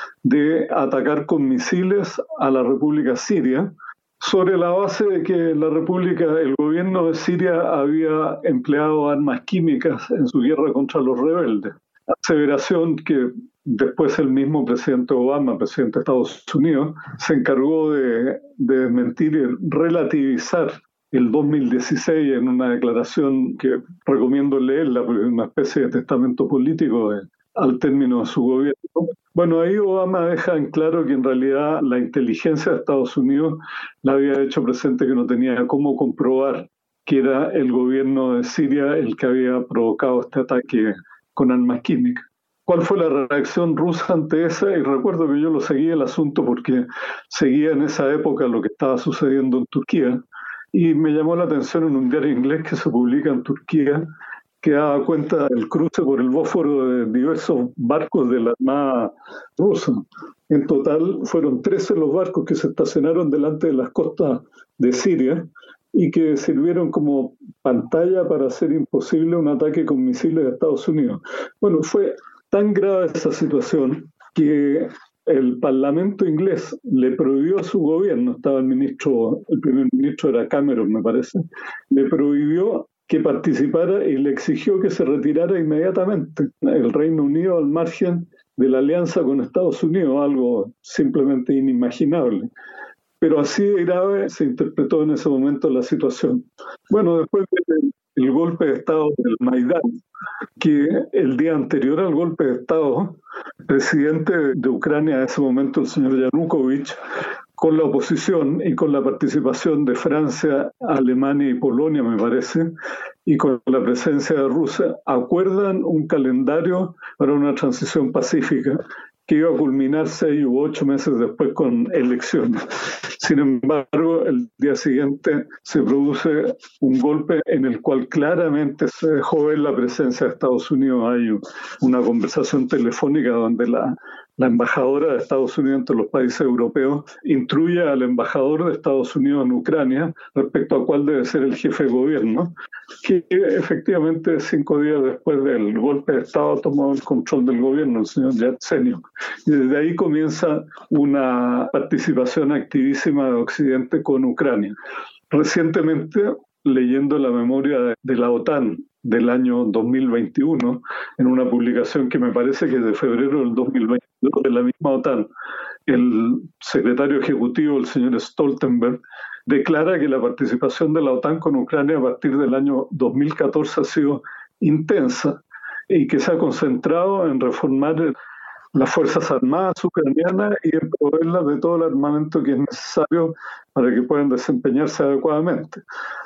de atacar con misiles a la República Siria, sobre la base de que la República, el gobierno de Siria había empleado armas químicas en su guerra contra los rebeldes. Aseveración que después el mismo presidente Obama, presidente de Estados Unidos, se encargó de, de desmentir y relativizar el dos mil dieciséis en una declaración que recomiendo leerla porque es una especie de testamento político de, al término de su gobierno. Bueno, ahí Obama deja en claro que en realidad la inteligencia de Estados Unidos le había hecho presente que no tenía cómo comprobar que era el gobierno de Siria el que había provocado este ataque con armas químicas. ¿Cuál fue la reacción rusa ante esa? Y recuerdo que yo lo seguía el asunto porque seguía en esa época lo que estaba sucediendo en Turquía y me llamó la atención en un diario inglés que se publica en Turquía que daba cuenta del cruce por el Bósforo de diversos barcos de la Armada rusa. En total fueron trece los barcos que se estacionaron delante de las costas de Siria y que sirvieron como pantalla para hacer imposible un ataque con misiles de Estados Unidos. Bueno, fue tan grave esa situación que el Parlamento inglés le prohibió a su gobierno, estaba el ministro, el primer ministro era Cameron, me parece, le prohibió que participara y le exigió que se retirara inmediatamente. El Reino Unido al margen de la alianza con Estados Unidos, algo simplemente inimaginable. Pero así de grave se interpretó en ese momento la situación. Bueno, después del golpe de Estado del Maidán, que el día anterior al golpe de Estado, el presidente de Ucrania en ese momento, el señor Yanukovych, con la oposición y con la participación de Francia, Alemania y Polonia, me parece, y con la presencia de Rusia, acuerdan un calendario para una transición pacífica que iba a culminar seis u ocho meses después con elecciones. Sin embargo, el día siguiente se produce un golpe en el cual claramente se dejó ver la presencia de Estados Unidos. Hay una conversación telefónica donde la, la embajadora de Estados Unidos entre los países europeos instruye al embajador de Estados Unidos en Ucrania respecto a cuál debe ser el jefe de gobierno, que efectivamente cinco días después del golpe de Estado tomó el control del gobierno, el señor Yatsenyuk. Y desde ahí comienza una participación activísima de Occidente con Ucrania. Recientemente, leyendo la memoria de, de la OTAN del año dos mil veintiuno, en una publicación que me parece que es de febrero del dos mil veintidós de la misma OTAN, el secretario ejecutivo, el señor Stoltenberg, declara que la participación de la OTAN con Ucrania a partir del año dos mil catorce ha sido intensa y que se ha concentrado en reformar el, las Fuerzas Armadas ucranianas y en proveerlas de todo el armamento que es necesario para que puedan desempeñarse adecuadamente.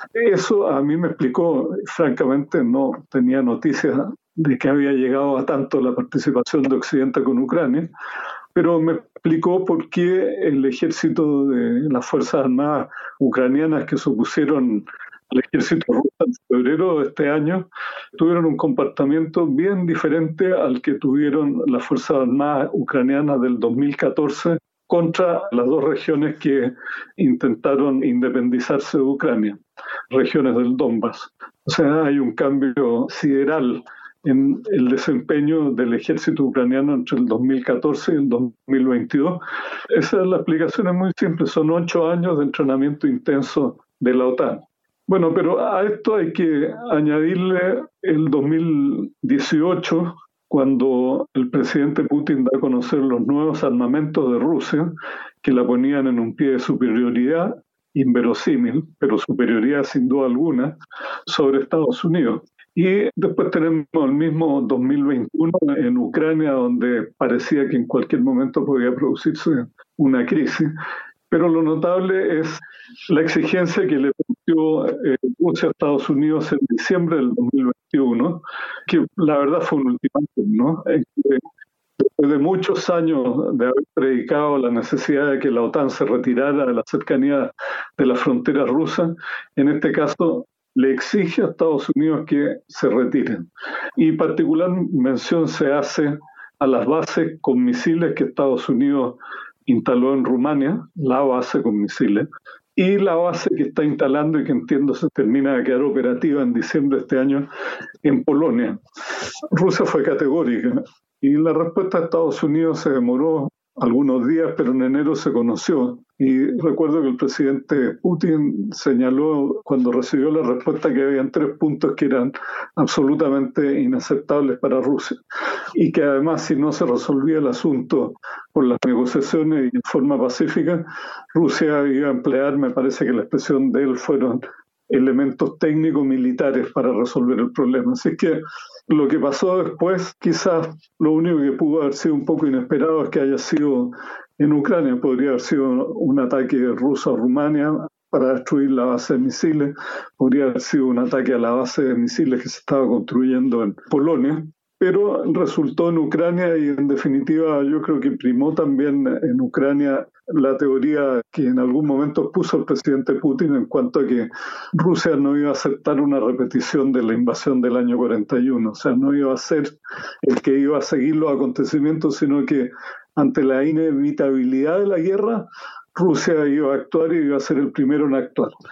Eso a mí me explicó, francamente no tenía noticias de que había llegado a tanto la participación de Occidente con Ucrania, pero me explicó por qué el ejército de las Fuerzas Armadas ucranianas que se opusieron al ejército ruso en febrero de este año tuvieron un comportamiento bien diferente al que tuvieron las Fuerzas Armadas ucranianas del dos mil catorce contra las dos regiones que intentaron independizarse de Ucrania, regiones del Donbass. O sea, hay un cambio sideral en el desempeño del ejército ucraniano entre el dos mil catorce y el dos mil veintidós. Esa es la explicación, es muy simple, son ocho años de entrenamiento intenso de la OTAN. Bueno, pero a esto hay que añadirle el dos mil dieciocho, cuando el presidente Putin da a conocer los nuevos armamentos de Rusia, que la ponían en un pie de superioridad inverosímil, pero superioridad sin duda alguna, sobre Estados Unidos. Y después tenemos el mismo dos mil veintiuno en Ucrania, donde parecía que en cualquier momento podía producirse una crisis. Pero lo notable es la exigencia que le planteó eh, Rusia a Estados Unidos en diciembre del dos mil veintiuno, que la verdad fue un ultimátum, ¿no? Eh, después de muchos años de haber predicado la necesidad de que la OTAN se retirara de la cercanía de las fronteras rusas, en este caso le exige a Estados Unidos que se retiren. Y particular mención se hace a las bases con misiles que Estados Unidos instaló en Rumania, la base con misiles, y la base que está instalando y que entiendo se termina de quedar operativa en diciembre de este año en Polonia. Rusia fue categórica y la respuesta de Estados Unidos se demoró algunos días, pero en enero se conoció. Y recuerdo que el presidente Putin señaló cuando recibió la respuesta que habían tres puntos que eran absolutamente inaceptables para Rusia y que además si no se resolvía el asunto por las negociaciones y en forma pacífica, Rusia iba a emplear, me parece que la expresión de él fueron elementos técnicos militares para resolver el problema. Así que lo que pasó después, quizás lo único que pudo haber sido un poco inesperado es que haya sido en Ucrania, podría haber sido un ataque ruso a Rumania para destruir la base de misiles, podría haber sido un ataque a la base de misiles que se estaba construyendo en Polonia, pero resultó en Ucrania y en definitiva yo creo que primó también en Ucrania la teoría que en algún momento puso el presidente Putin en cuanto a que Rusia no iba a aceptar una repetición de la invasión del año cuarenta y uno, o sea, no iba a ser el que iba a seguir los acontecimientos, sino que ante la inevitabilidad de la guerra, Rusia iba a actuar y iba a ser el primero en actuar.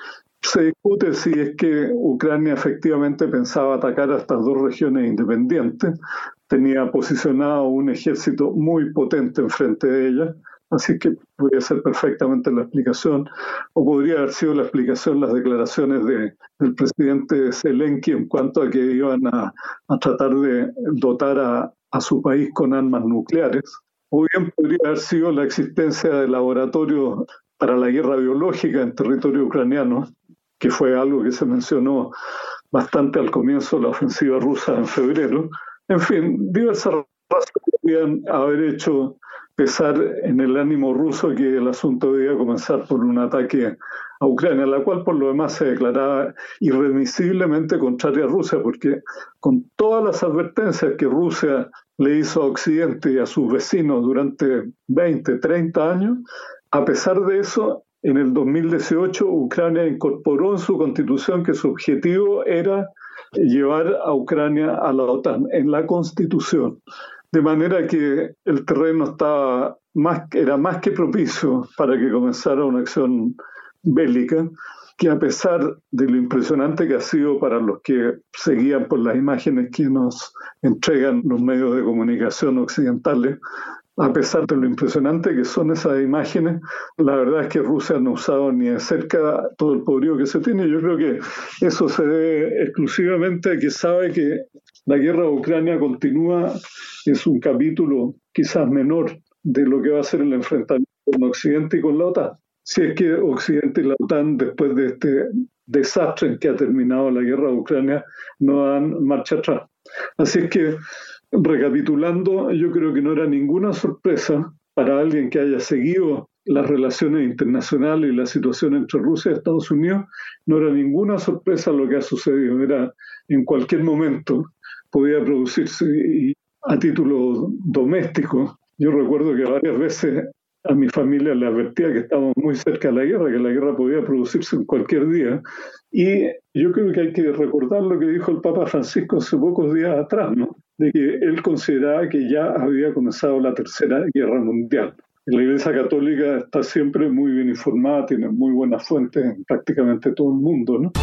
Se discute si es que Ucrania efectivamente pensaba atacar a estas dos regiones independientes. Tenía posicionado un ejército muy potente enfrente de ellas, así que podría ser perfectamente la explicación, o podría haber sido la explicación las declaraciones de, del presidente Zelensky en cuanto a que iban a, a tratar de dotar a, a su país con armas nucleares, o bien podría haber sido la existencia de laboratorios para la guerra biológica en territorio ucraniano, que fue algo que se mencionó bastante al comienzo de la ofensiva rusa en febrero. En fin, diversas razones podrían haber hecho pesar en el ánimo ruso que el asunto debía comenzar por un ataque a Ucrania, la cual por lo demás se declaraba irremisiblemente contraria a Rusia, porque con todas las advertencias que Rusia le hizo a Occidente y a sus vecinos durante veinte, treinta años, a pesar de eso, en el dos mil dieciocho, Ucrania incorporó en su constitución que su objetivo era llevar a Ucrania a la OTAN, en la constitución. De manera que el terreno estaba más, era más que propicio para que comenzara una acción bélica, que a pesar de lo impresionante que ha sido para los que seguían por las imágenes que nos entregan los medios de comunicación occidentales, a pesar de lo impresionante que son esas imágenes, la verdad es que Rusia no ha usado ni de cerca todo el poderío que se tiene. Yo creo que eso se debe exclusivamente a que sabe que la guerra de Ucrania continúa, es un capítulo quizás menor de lo que va a ser el enfrentamiento con Occidente y con la OTAN. Si es que Occidente y la OTAN, después de este desastre en que ha terminado la guerra de Ucrania, no dan marcha atrás. Así es que, recapitulando, yo creo que no era ninguna sorpresa para alguien que haya seguido las relaciones internacionales y la situación entre Rusia y Estados Unidos, no era ninguna sorpresa lo que ha sucedido. Era en cualquier momento podía producirse, y a título doméstico. Yo recuerdo que varias veces a mi familia le advertía que estábamos muy cerca de la guerra, que la guerra podía producirse en cualquier día. Y yo creo que hay que recordar lo que dijo el Papa Francisco hace pocos días atrás, ¿no? De que él consideraba que ya había comenzado la Tercera Guerra Mundial. La Iglesia Católica está siempre muy bien informada, tiene muy buenas fuentes en prácticamente todo el mundo, ¿no?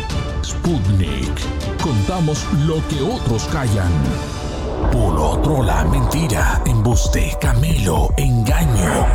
Sputnik. Contamos lo que otros callan. Por otro, la mentira, embuste, camelo, engaño,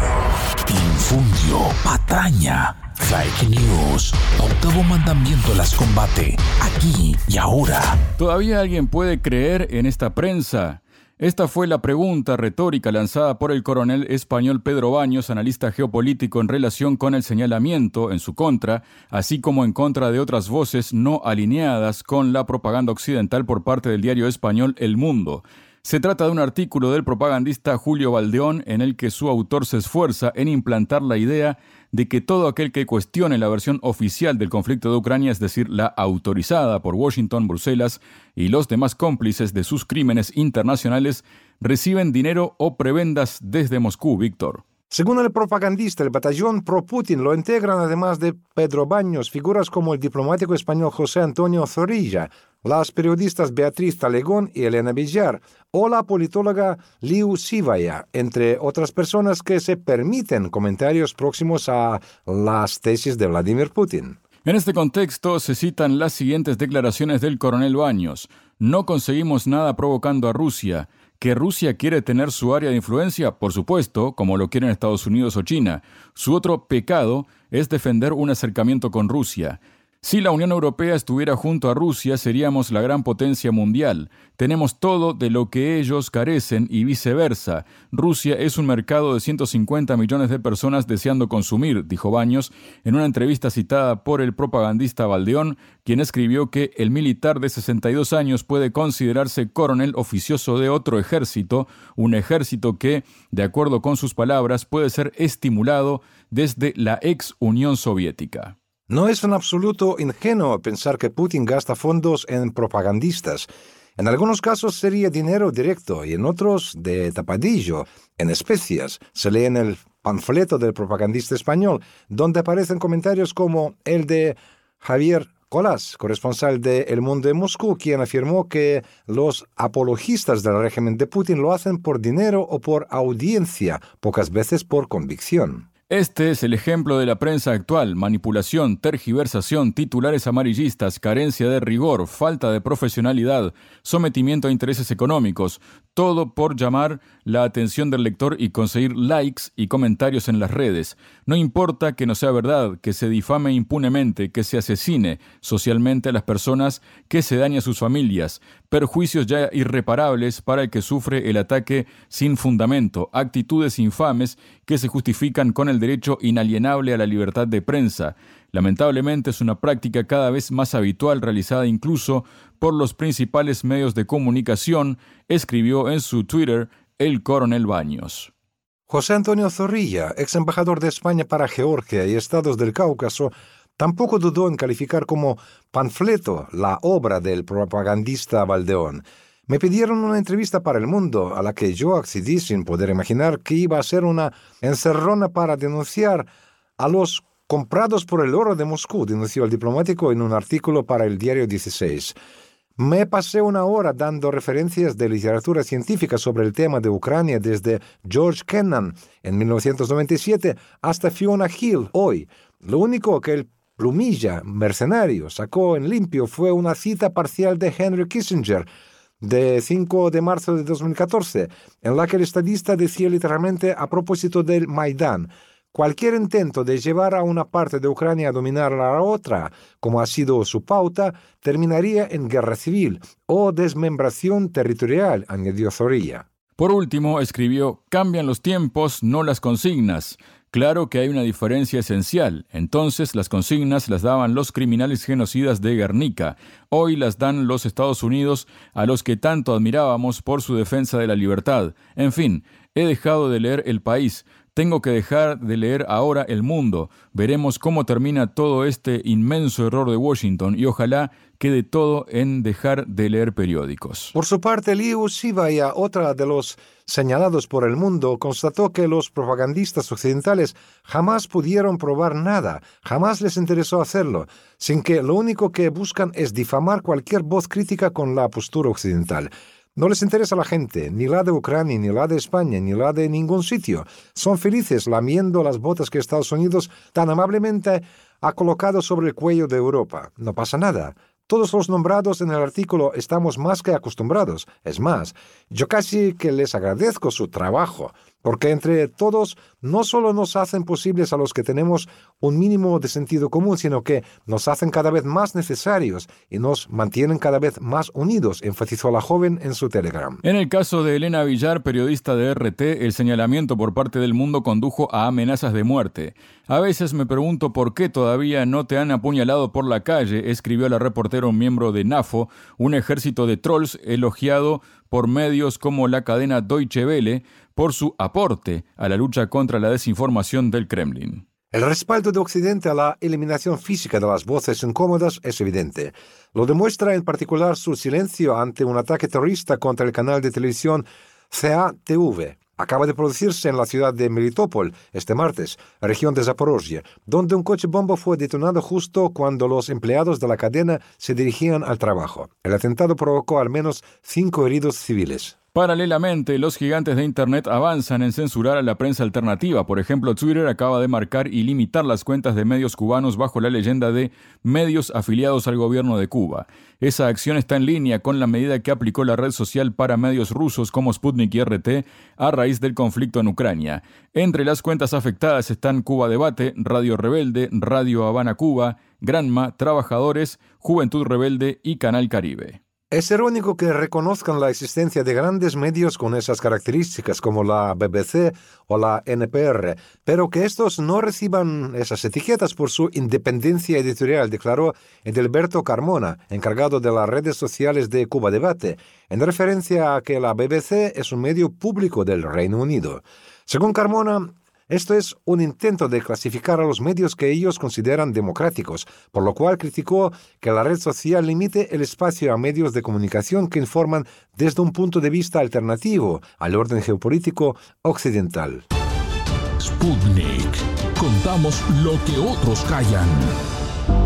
infundio, patraña, fake news. Octavo mandamiento las combate, aquí y ahora. ¿Todavía alguien puede creer en esta prensa? Esta fue la pregunta retórica lanzada por el coronel español Pedro Baños, analista geopolítico, en relación con el señalamiento en su contra, así como en contra de otras voces no alineadas con la propaganda occidental por parte del diario español El Mundo. Se trata de un artículo del propagandista Julio Valdeón en el que su autor se esfuerza en implantar la idea de que todo aquel que cuestione la versión oficial del conflicto de Ucrania, es decir, la autorizada por Washington, Bruselas y los demás cómplices de sus crímenes internacionales, reciben dinero o prebendas desde Moscú, Víctor. Según el propagandista, el batallón pro-Putin lo integran, además de Pedro Baños, figuras como el diplomático español José Antonio Zorrilla, las periodistas Beatriz Talegón y Elena Villar, o la politóloga Liu Sivaya, entre otras personas que se permiten comentarios próximos a las tesis de Vladimir Putin. En este contexto se citan las siguientes declaraciones del coronel Baños. No conseguimos nada provocando a Rusia. ¿Que Rusia quiere tener su área de influencia? Por supuesto, como lo quieren Estados Unidos o China. Su otro pecado es defender un acercamiento con Rusia. Si la Unión Europea estuviera junto a Rusia, seríamos la gran potencia mundial. Tenemos todo de lo que ellos carecen y viceversa. Rusia es un mercado de ciento cincuenta millones de personas deseando consumir, dijo Baños en una entrevista citada por el propagandista Valdeón, quien escribió que el militar de sesenta y dos años puede considerarse coronel oficioso de otro ejército, un ejército que, de acuerdo con sus palabras, puede ser estimulado desde la ex Unión Soviética. No es en absoluto ingenuo pensar que Putin gasta fondos en propagandistas. En algunos casos sería dinero directo y en otros de tapadillo, en especias. Se lee en el panfleto del propagandista español, donde aparecen comentarios como el de Javier Colás, corresponsal de El Mundo en Moscú, quien afirmó que los apologistas del régimen de Putin lo hacen por dinero o por audiencia, pocas veces por convicción. Este es el ejemplo de la prensa actual: manipulación, tergiversación, titulares amarillistas, carencia de rigor, falta de profesionalidad, sometimiento a intereses económicos, todo por llamar la atención del lector y conseguir likes y comentarios en las redes. No importa que no sea verdad, que se difame impunemente, que se asesine socialmente a las personas, que se dañe a sus familias, perjuicios ya irreparables para el que sufre el ataque sin fundamento, actitudes infames que se justifican con el derecho inalienable a la libertad de prensa. Lamentablemente es una práctica cada vez más habitual, realizada incluso por los principales medios de comunicación, escribió en su Twitter el coronel Baños. José Antonio Zorrilla, ex embajador de España para Georgia y estados del Cáucaso, tampoco dudó en calificar como panfleto la obra del propagandista Valdeón. Me pidieron una entrevista para El Mundo, a la que yo accedí sin poder imaginar que iba a ser una encerrona para denunciar a los comprados por el oro de Moscú, denunció el diplomático en un artículo para el diario dieciséis. Me pasé una hora dando referencias de literatura científica sobre el tema de Ucrania, desde George Kennan en mil novecientos noventa y siete hasta Fiona Hill hoy. Lo único que el plumilla mercenario sacó en limpio fue una cita parcial de Henry Kissinger de cinco de marzo de dos mil catorce, en la que el estadista decía literalmente a propósito del Maidán: cualquier intento de llevar a una parte de Ucrania a dominar a la otra, como ha sido su pauta, terminaría en guerra civil o desmembración territorial, añadió Zorrilla. Por último, escribió: cambian los tiempos, no las consignas. Claro que hay una diferencia esencial. Entonces las consignas las daban los criminales genocidas de Guernica. Hoy las dan los Estados Unidos, a los que tanto admirábamos por su defensa de la libertad. En fin, he dejado de leer El País. Tengo que dejar de leer ahora El Mundo. Veremos cómo termina todo este inmenso error de Washington y ojalá quede todo en dejar de leer periódicos. Por su parte, Liu Xibaya, otra de los señalados por El Mundo, constató que los propagandistas occidentales jamás pudieron probar nada, jamás les interesó hacerlo, sin que lo único que buscan es difamar cualquier voz crítica con la postura occidental. No les interesa la gente, ni la de Ucrania, ni la de España, ni la de ningún sitio. Son felices lamiendo las botas que Estados Unidos tan amablemente ha colocado sobre el cuello de Europa. No pasa nada. Todos los nombrados en el artículo estamos más que acostumbrados. Es más, yo casi que les agradezco su trabajo, porque entre todos no solo nos hacen posibles a los que tenemos un mínimo de sentido común, sino que nos hacen cada vez más necesarios y nos mantienen cada vez más unidos, enfatizó la joven en su Telegram. En el caso de Elena Villar, periodista de R T, el señalamiento por parte del Mundo condujo a amenazas de muerte. A veces me pregunto por qué todavía no te han apuñalado por la calle, escribió la reportera, un miembro de NAFO, un ejército de trolls elogiado por medios como la cadena Deutsche Welle por su aporte a la lucha contra la desinformación del Kremlin. El respaldo de Occidente a la eliminación física de las voces incómodas es evidente. Lo demuestra en particular su silencio ante un ataque terrorista contra el canal de televisión C A T V. Acaba de producirse en la ciudad de Melitopol este martes, región de Zaporozhye, donde un coche bomba fue detonado justo cuando los empleados de la cadena se dirigían al trabajo. El atentado provocó al menos cinco heridos civiles. Paralelamente, los gigantes de Internet avanzan en censurar a la prensa alternativa. Por ejemplo, Twitter acaba de marcar y limitar las cuentas de medios cubanos bajo la leyenda de medios afiliados al gobierno de Cuba. Esa acción está en línea con la medida que aplicó la red social para medios rusos como Sputnik y R T a raíz del conflicto en Ucrania. Entre las cuentas afectadas están Cuba Debate, Radio Rebelde, Radio Habana Cuba, Granma, Trabajadores, Juventud Rebelde y Canal Caribe. Es irónico que reconozcan la existencia de grandes medios con esas características como la B B C o la N P R, pero que estos no reciban esas etiquetas por su independencia editorial, declaró Edilberto Carmona, encargado de las redes sociales de Cuba Debate, en referencia a que la B B C es un medio público del Reino Unido. Según Carmona, esto es un intento de clasificar a los medios que ellos consideran democráticos, por lo cual criticó que la red social limite el espacio a medios de comunicación que informan desde un punto de vista alternativo al orden geopolítico occidental. Sputnik. Contamos lo que otros callan.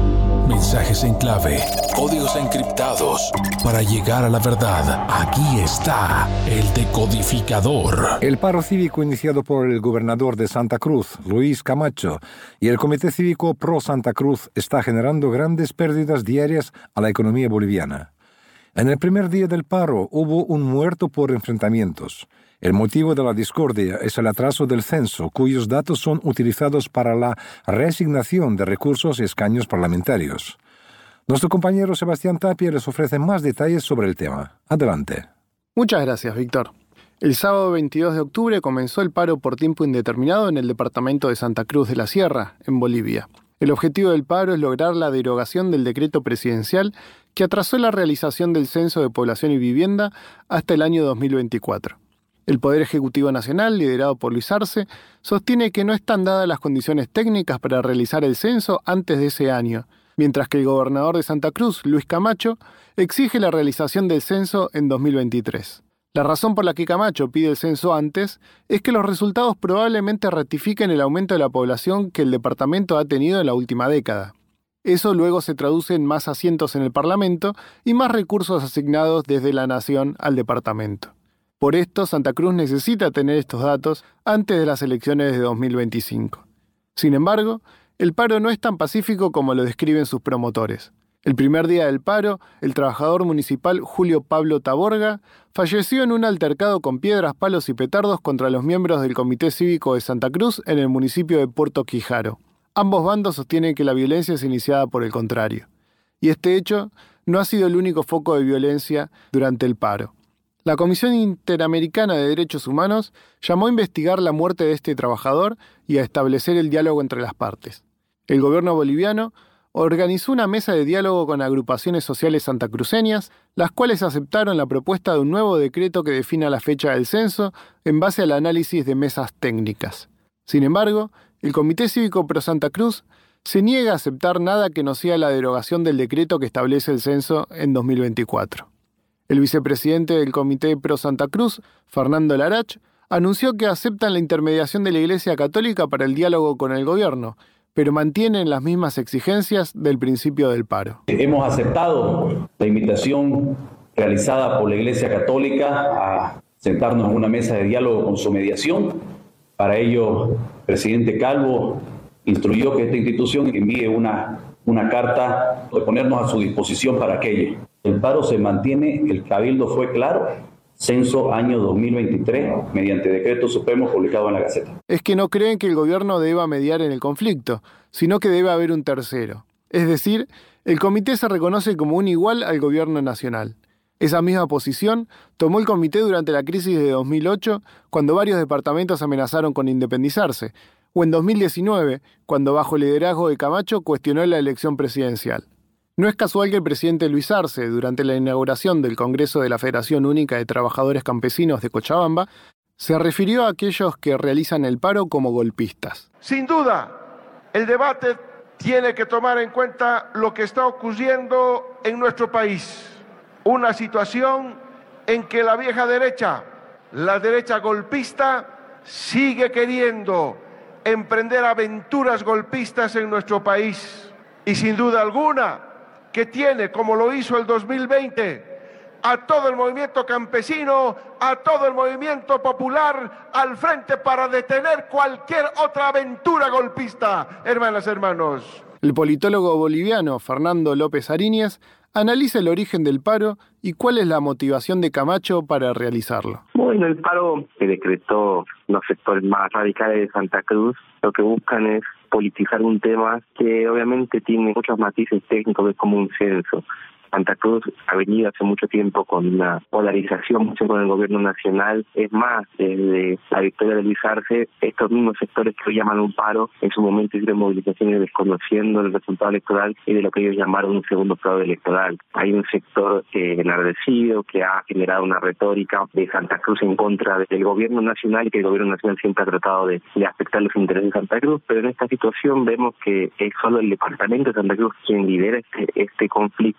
Mensajes en clave, códigos encriptados. Para llegar a la verdad, aquí está el decodificador. El paro cívico iniciado por el gobernador de Santa Cruz, Luis Camacho, y el Comité Cívico Pro Santa Cruz está generando grandes pérdidas diarias a la economía boliviana. En el primer día del paro hubo un muerto por enfrentamientos. El motivo de la discordia es el atraso del censo, cuyos datos son utilizados para la reasignación de recursos y escaños parlamentarios. Nuestro compañero Sebastián Tapia les ofrece más detalles sobre el tema. Adelante. Muchas gracias, Víctor. El sábado veintidós de octubre comenzó el paro por tiempo indeterminado en el departamento de Santa Cruz de la Sierra, en Bolivia. El objetivo del paro es lograr la derogación del decreto presidencial que atrasó la realización del Censo de Población y Vivienda hasta el año dos mil veinticuatro. El Poder Ejecutivo Nacional, liderado por Luis Arce, sostiene que no están dadas las condiciones técnicas para realizar el censo antes de ese año, mientras que el gobernador de Santa Cruz, Luis Camacho, exige la realización del censo en dos mil veintitrés. La razón por la que Camacho pide el censo antes es que los resultados probablemente ratifiquen el aumento de la población que el departamento ha tenido en la última década. Eso luego se traduce en más asientos en el Parlamento y más recursos asignados desde la Nación al departamento. Por esto, Santa Cruz necesita tener estos datos antes de las elecciones de dos mil veinticinco. Sin embargo, el paro no es tan pacífico como lo describen sus promotores. El primer día del paro, el trabajador municipal Julio Pablo Taborga falleció en un altercado con piedras, palos y petardos contra los miembros del Comité Cívico de Santa Cruz en el municipio de Puerto Quijaro. Ambos bandos sostienen que la violencia es iniciada por el contrario. Y este hecho no ha sido el único foco de violencia durante el paro. La Comisión Interamericana de Derechos Humanos llamó a investigar la muerte de este trabajador y a establecer el diálogo entre las partes. El gobierno boliviano organizó una mesa de diálogo con agrupaciones sociales santacruceñas, las cuales aceptaron la propuesta de un nuevo decreto que defina la fecha del censo en base al análisis de mesas técnicas. Sin embargo, el Comité Cívico Pro Santa Cruz se niega a aceptar nada que no sea la derogación del decreto que establece el censo en dos mil veinticuatro. El vicepresidente del Comité Pro Santa Cruz, Fernando Larach, anunció que aceptan la intermediación de la Iglesia Católica para el diálogo con el gobierno, pero mantienen las mismas exigencias del principio del paro. Hemos aceptado la invitación realizada por la Iglesia Católica a sentarnos en una mesa de diálogo con su mediación. Para ello, el presidente Calvo instruyó que esta institución envíe una, una carta de ponernos a su disposición para aquello. El paro se mantiene, el cabildo fue claro, censo año dos mil veintitrés, mediante decreto supremo publicado en la Gaceta. Es que no creen que el gobierno deba mediar en el conflicto, sino que debe haber un tercero. Es decir, el comité se reconoce como un igual al gobierno nacional. Esa misma posición tomó el comité durante la crisis de dos mil ocho, cuando varios departamentos amenazaron con independizarse, o en dos mil diecinueve, cuando bajo el liderazgo de Camacho cuestionó la elección presidencial. No es casual que el presidente Luis Arce, durante la inauguración del Congreso de la Federación Única de Trabajadores Campesinos de Cochabamba, se refirió a aquellos que realizan el paro como golpistas. Sin duda, el debate tiene que tomar en cuenta lo que está ocurriendo en nuestro país. Una situación en que la vieja derecha, la derecha golpista, sigue queriendo emprender aventuras golpistas en nuestro país. Y sin duda alguna, que tiene, como lo hizo el dos mil veinte, a todo el movimiento campesino, a todo el movimiento popular al frente para detener cualquier otra aventura golpista, hermanas, hermanos. El politólogo boliviano Fernando López Ariñez analiza el origen del paro y cuál es la motivación de Camacho para realizarlo. Bueno, el paro que decretó los sectores más radicales de Santa Cruz, lo que buscan es politizar un tema que obviamente tiene muchos matices técnicos, es como un censo. Santa Cruz ha venido hace mucho tiempo con una polarización mucho con el gobierno nacional. Es más, desde la victoria de Luis Arce, estos mismos sectores que hoy llaman un paro, en su momento hicieron movilizaciones desconociendo el resultado electoral y de lo que ellos llamaron un segundo fraude electoral. Hay un sector eh, enardecido que ha generado una retórica de Santa Cruz en contra del gobierno nacional y que el gobierno nacional siempre ha tratado de, de afectar los intereses de Santa Cruz, pero en esta situación vemos que es solo el departamento de Santa Cruz quien lidera este, este conflicto,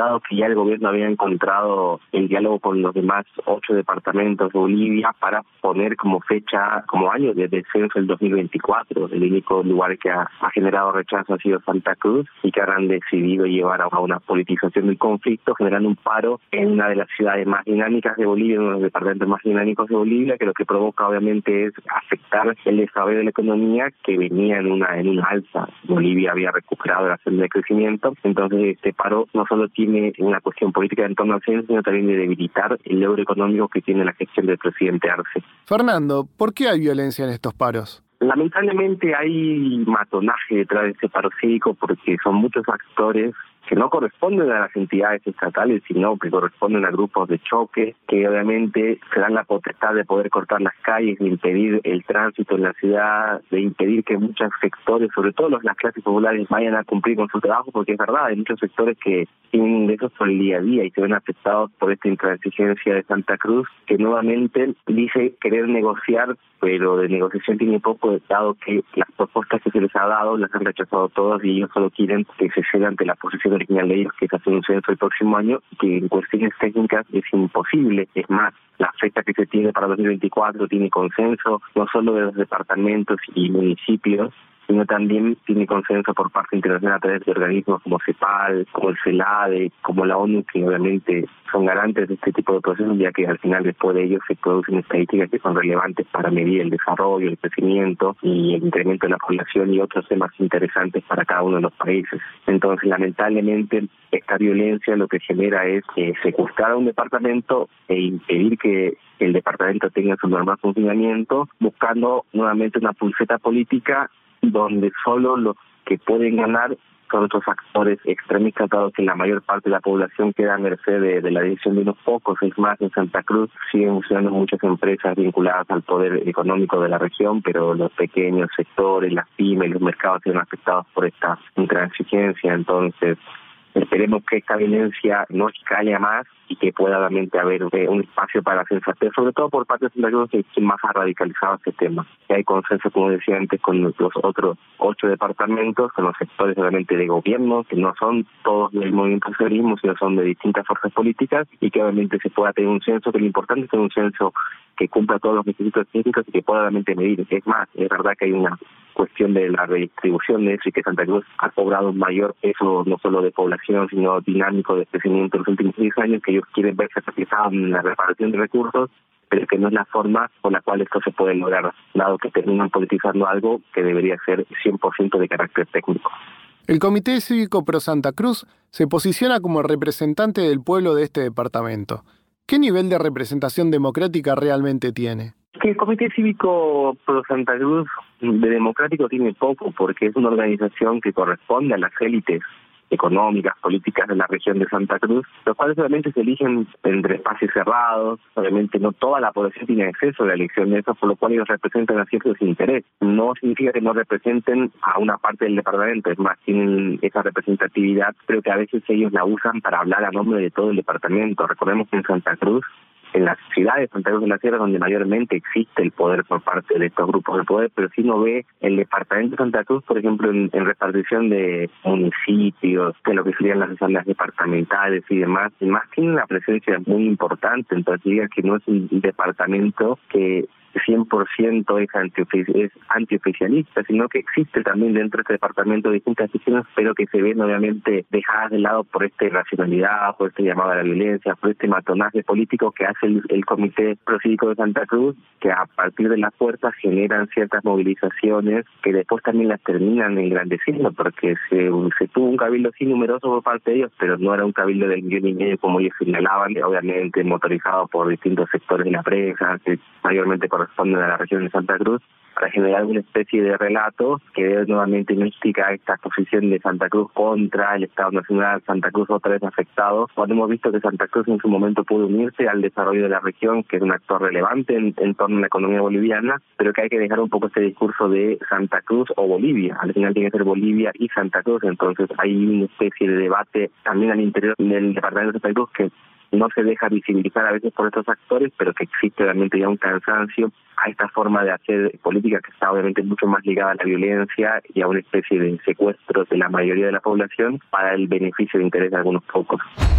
dado que ya el gobierno había encontrado el diálogo con los demás ocho departamentos de Bolivia para poner como fecha, como año de descenso el dos mil veinticuatro. El único lugar que ha, ha generado rechazo ha sido Santa Cruz, y que ahora han decidido llevar a una politización del conflicto, generando un paro en una de las ciudades más dinámicas de Bolivia, en uno de los departamentos más dinámicos de Bolivia, que lo que provoca obviamente es afectar el desarrollo de la economía, que venía en una en una alza. Bolivia había recuperado la senda de crecimiento, entonces este paro no solo tiene una cuestión política en torno al censo, sino también de debilitar el logro económico que tiene la gestión del presidente Arce. Fernando, ¿por qué hay violencia en estos paros? Lamentablemente hay matonaje detrás de este paro cívico, porque son muchos actores que no corresponden a las entidades estatales, sino que corresponden a grupos de choque, que obviamente se dan la potestad de poder cortar las calles, de impedir el tránsito en la ciudad, de impedir que muchos sectores, sobre todo los, las clases populares, vayan a cumplir con su trabajo, porque es verdad, hay muchos sectores que tienen ingresos por el día a día y se ven afectados por esta intransigencia de Santa Cruz, que nuevamente dice querer negociar, pero de negociación tiene poco, dado que las propuestas que se les ha dado las han rechazado todas, y ellos solo quieren que se ceda ante la posición original de ellos, que es hacer un censo el próximo año, que en cuestiones técnicas es imposible. Es más, la fecha que se tiene para dos mil veinticuatro tiene consenso no solo de los departamentos y municipios, sino también tiene consenso por parte internacional a través de organismos como CEPAL, como el CELADE, como la ONU, que obviamente son garantes de este tipo de procesos, ya que al final después de ellos se producen estadísticas que son relevantes para medir el desarrollo, el crecimiento y el incremento de la población y otros temas interesantes para cada uno de los países. Entonces, lamentablemente, esta violencia lo que genera es eh, secuestrar a un departamento e impedir que el departamento tenga su normal funcionamiento, buscando nuevamente una pulseta política donde solo los que pueden ganar son otros actores extremistas, dado que la mayor parte de la población queda a merced de, de la decisión de unos pocos. Es más, en Santa Cruz siguen funcionando muchas empresas vinculadas al poder económico de la región, pero los pequeños sectores, las pymes, los mercados se ven afectados por esta intransigencia. Entonces, esperemos que esta violencia no escale más y que pueda realmente haber eh, un espacio para la sensatez, sobre todo por parte de Santa Cruz, que es más ha radicalizado este tema. Que hay consenso, como decía antes, con los otros ocho departamentos, con los sectores realmente de gobierno, que no son todos del movimiento socialismo, sino son de distintas fuerzas políticas, y que obviamente se pueda tener un censo, que lo importante es tener un censo que cumpla todos los requisitos técnicos y que pueda realmente medir. Es más, es verdad que hay una cuestión de la redistribución de eso, y que Santa Cruz ha cobrado un mayor peso no solo de población, sino dinámico de crecimiento en los últimos diez años, que ellos quieren verse reflejados en la reparación de recursos, pero que no es la forma por la cual esto se puede lograr, dado que terminan politizando algo que debería ser cien por ciento de carácter técnico. El Comité Cívico Pro Santa Cruz se posiciona como representante del pueblo de este departamento. ¿Qué nivel de representación democrática realmente tiene? Que el Comité Cívico Pro Santa Cruz de democrático tiene poco, porque es una organización que corresponde a las élites económicas, políticas de la región de Santa Cruz, los cuales obviamente se eligen entre espacios cerrados. Obviamente no toda la población tiene acceso a la elección de eso, por lo cual ellos representan a ciertos intereses. No significa que no representen a una parte del departamento, es más, tienen esa representatividad, pero que a veces ellos la usan para hablar a nombre de todo el departamento. Recordemos que en Santa Cruz, en las ciudades, Santa Cruz de la Sierra, donde mayormente existe el poder por parte de estos grupos de poder, pero si uno ve el departamento de Santa Cruz, por ejemplo, en, en repartición de municipios, de lo que serían las asambleas departamentales y demás, y más tiene una presencia muy importante. Entonces diga que no es un departamento que cien por ciento es, antiofici- es antioficialista, sino que existe también dentro de este departamento distintas decisiones, pero que se ven obviamente dejadas de lado por esta irracionalidad, por este llamado a la violencia, por este matonaje político que hace el, el Comité Procívico de Santa Cruz, que a partir de las puertas generan ciertas movilizaciones que después también las terminan engrandeciendo, porque se, se tuvo un cabildo sí numeroso por parte de ellos, pero no era un cabildo del millón y medio como ellos señalaban, obviamente motorizado por distintos sectores de la prensa, que mayormente por corresponden a la región de Santa Cruz, para generar una especie de relato que nuevamente mística esta posición de Santa Cruz contra el Estado Nacional, Santa Cruz otra vez afectado, cuando hemos visto que Santa Cruz en su momento pudo unirse al desarrollo de la región, que es un actor relevante en, en torno a la economía boliviana, pero que hay que dejar un poco este discurso de Santa Cruz o Bolivia. Al final tiene que ser Bolivia y Santa Cruz, entonces hay una especie de debate también al interior del departamento de Santa Cruz que no se deja visibilizar a veces por estos actores, pero que existe realmente ya un cansancio a esta forma de hacer política que está obviamente mucho más ligada a la violencia y a una especie de secuestro de la mayoría de la población para el beneficio de interés de algunos pocos.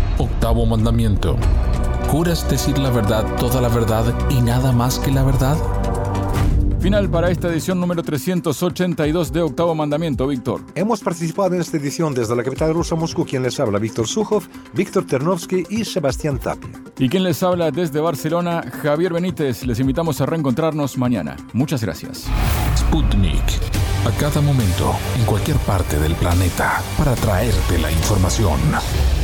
Octavo mandamiento. ¿Juras decir la verdad, toda la verdad y nada más que la verdad? Final para esta edición número trescientos ochenta y dos de Octavo Mandamiento, Víctor. Hemos participado en esta edición desde la capital rusa, Moscú, quien les habla, Víctor Sukhov, Víctor Ternovsky y Sebastián Tapia. Y quien les habla desde Barcelona, Javier Benítez. Les invitamos a reencontrarnos mañana. Muchas gracias. Sputnik. A cada momento, en cualquier parte del planeta, para traerte la información.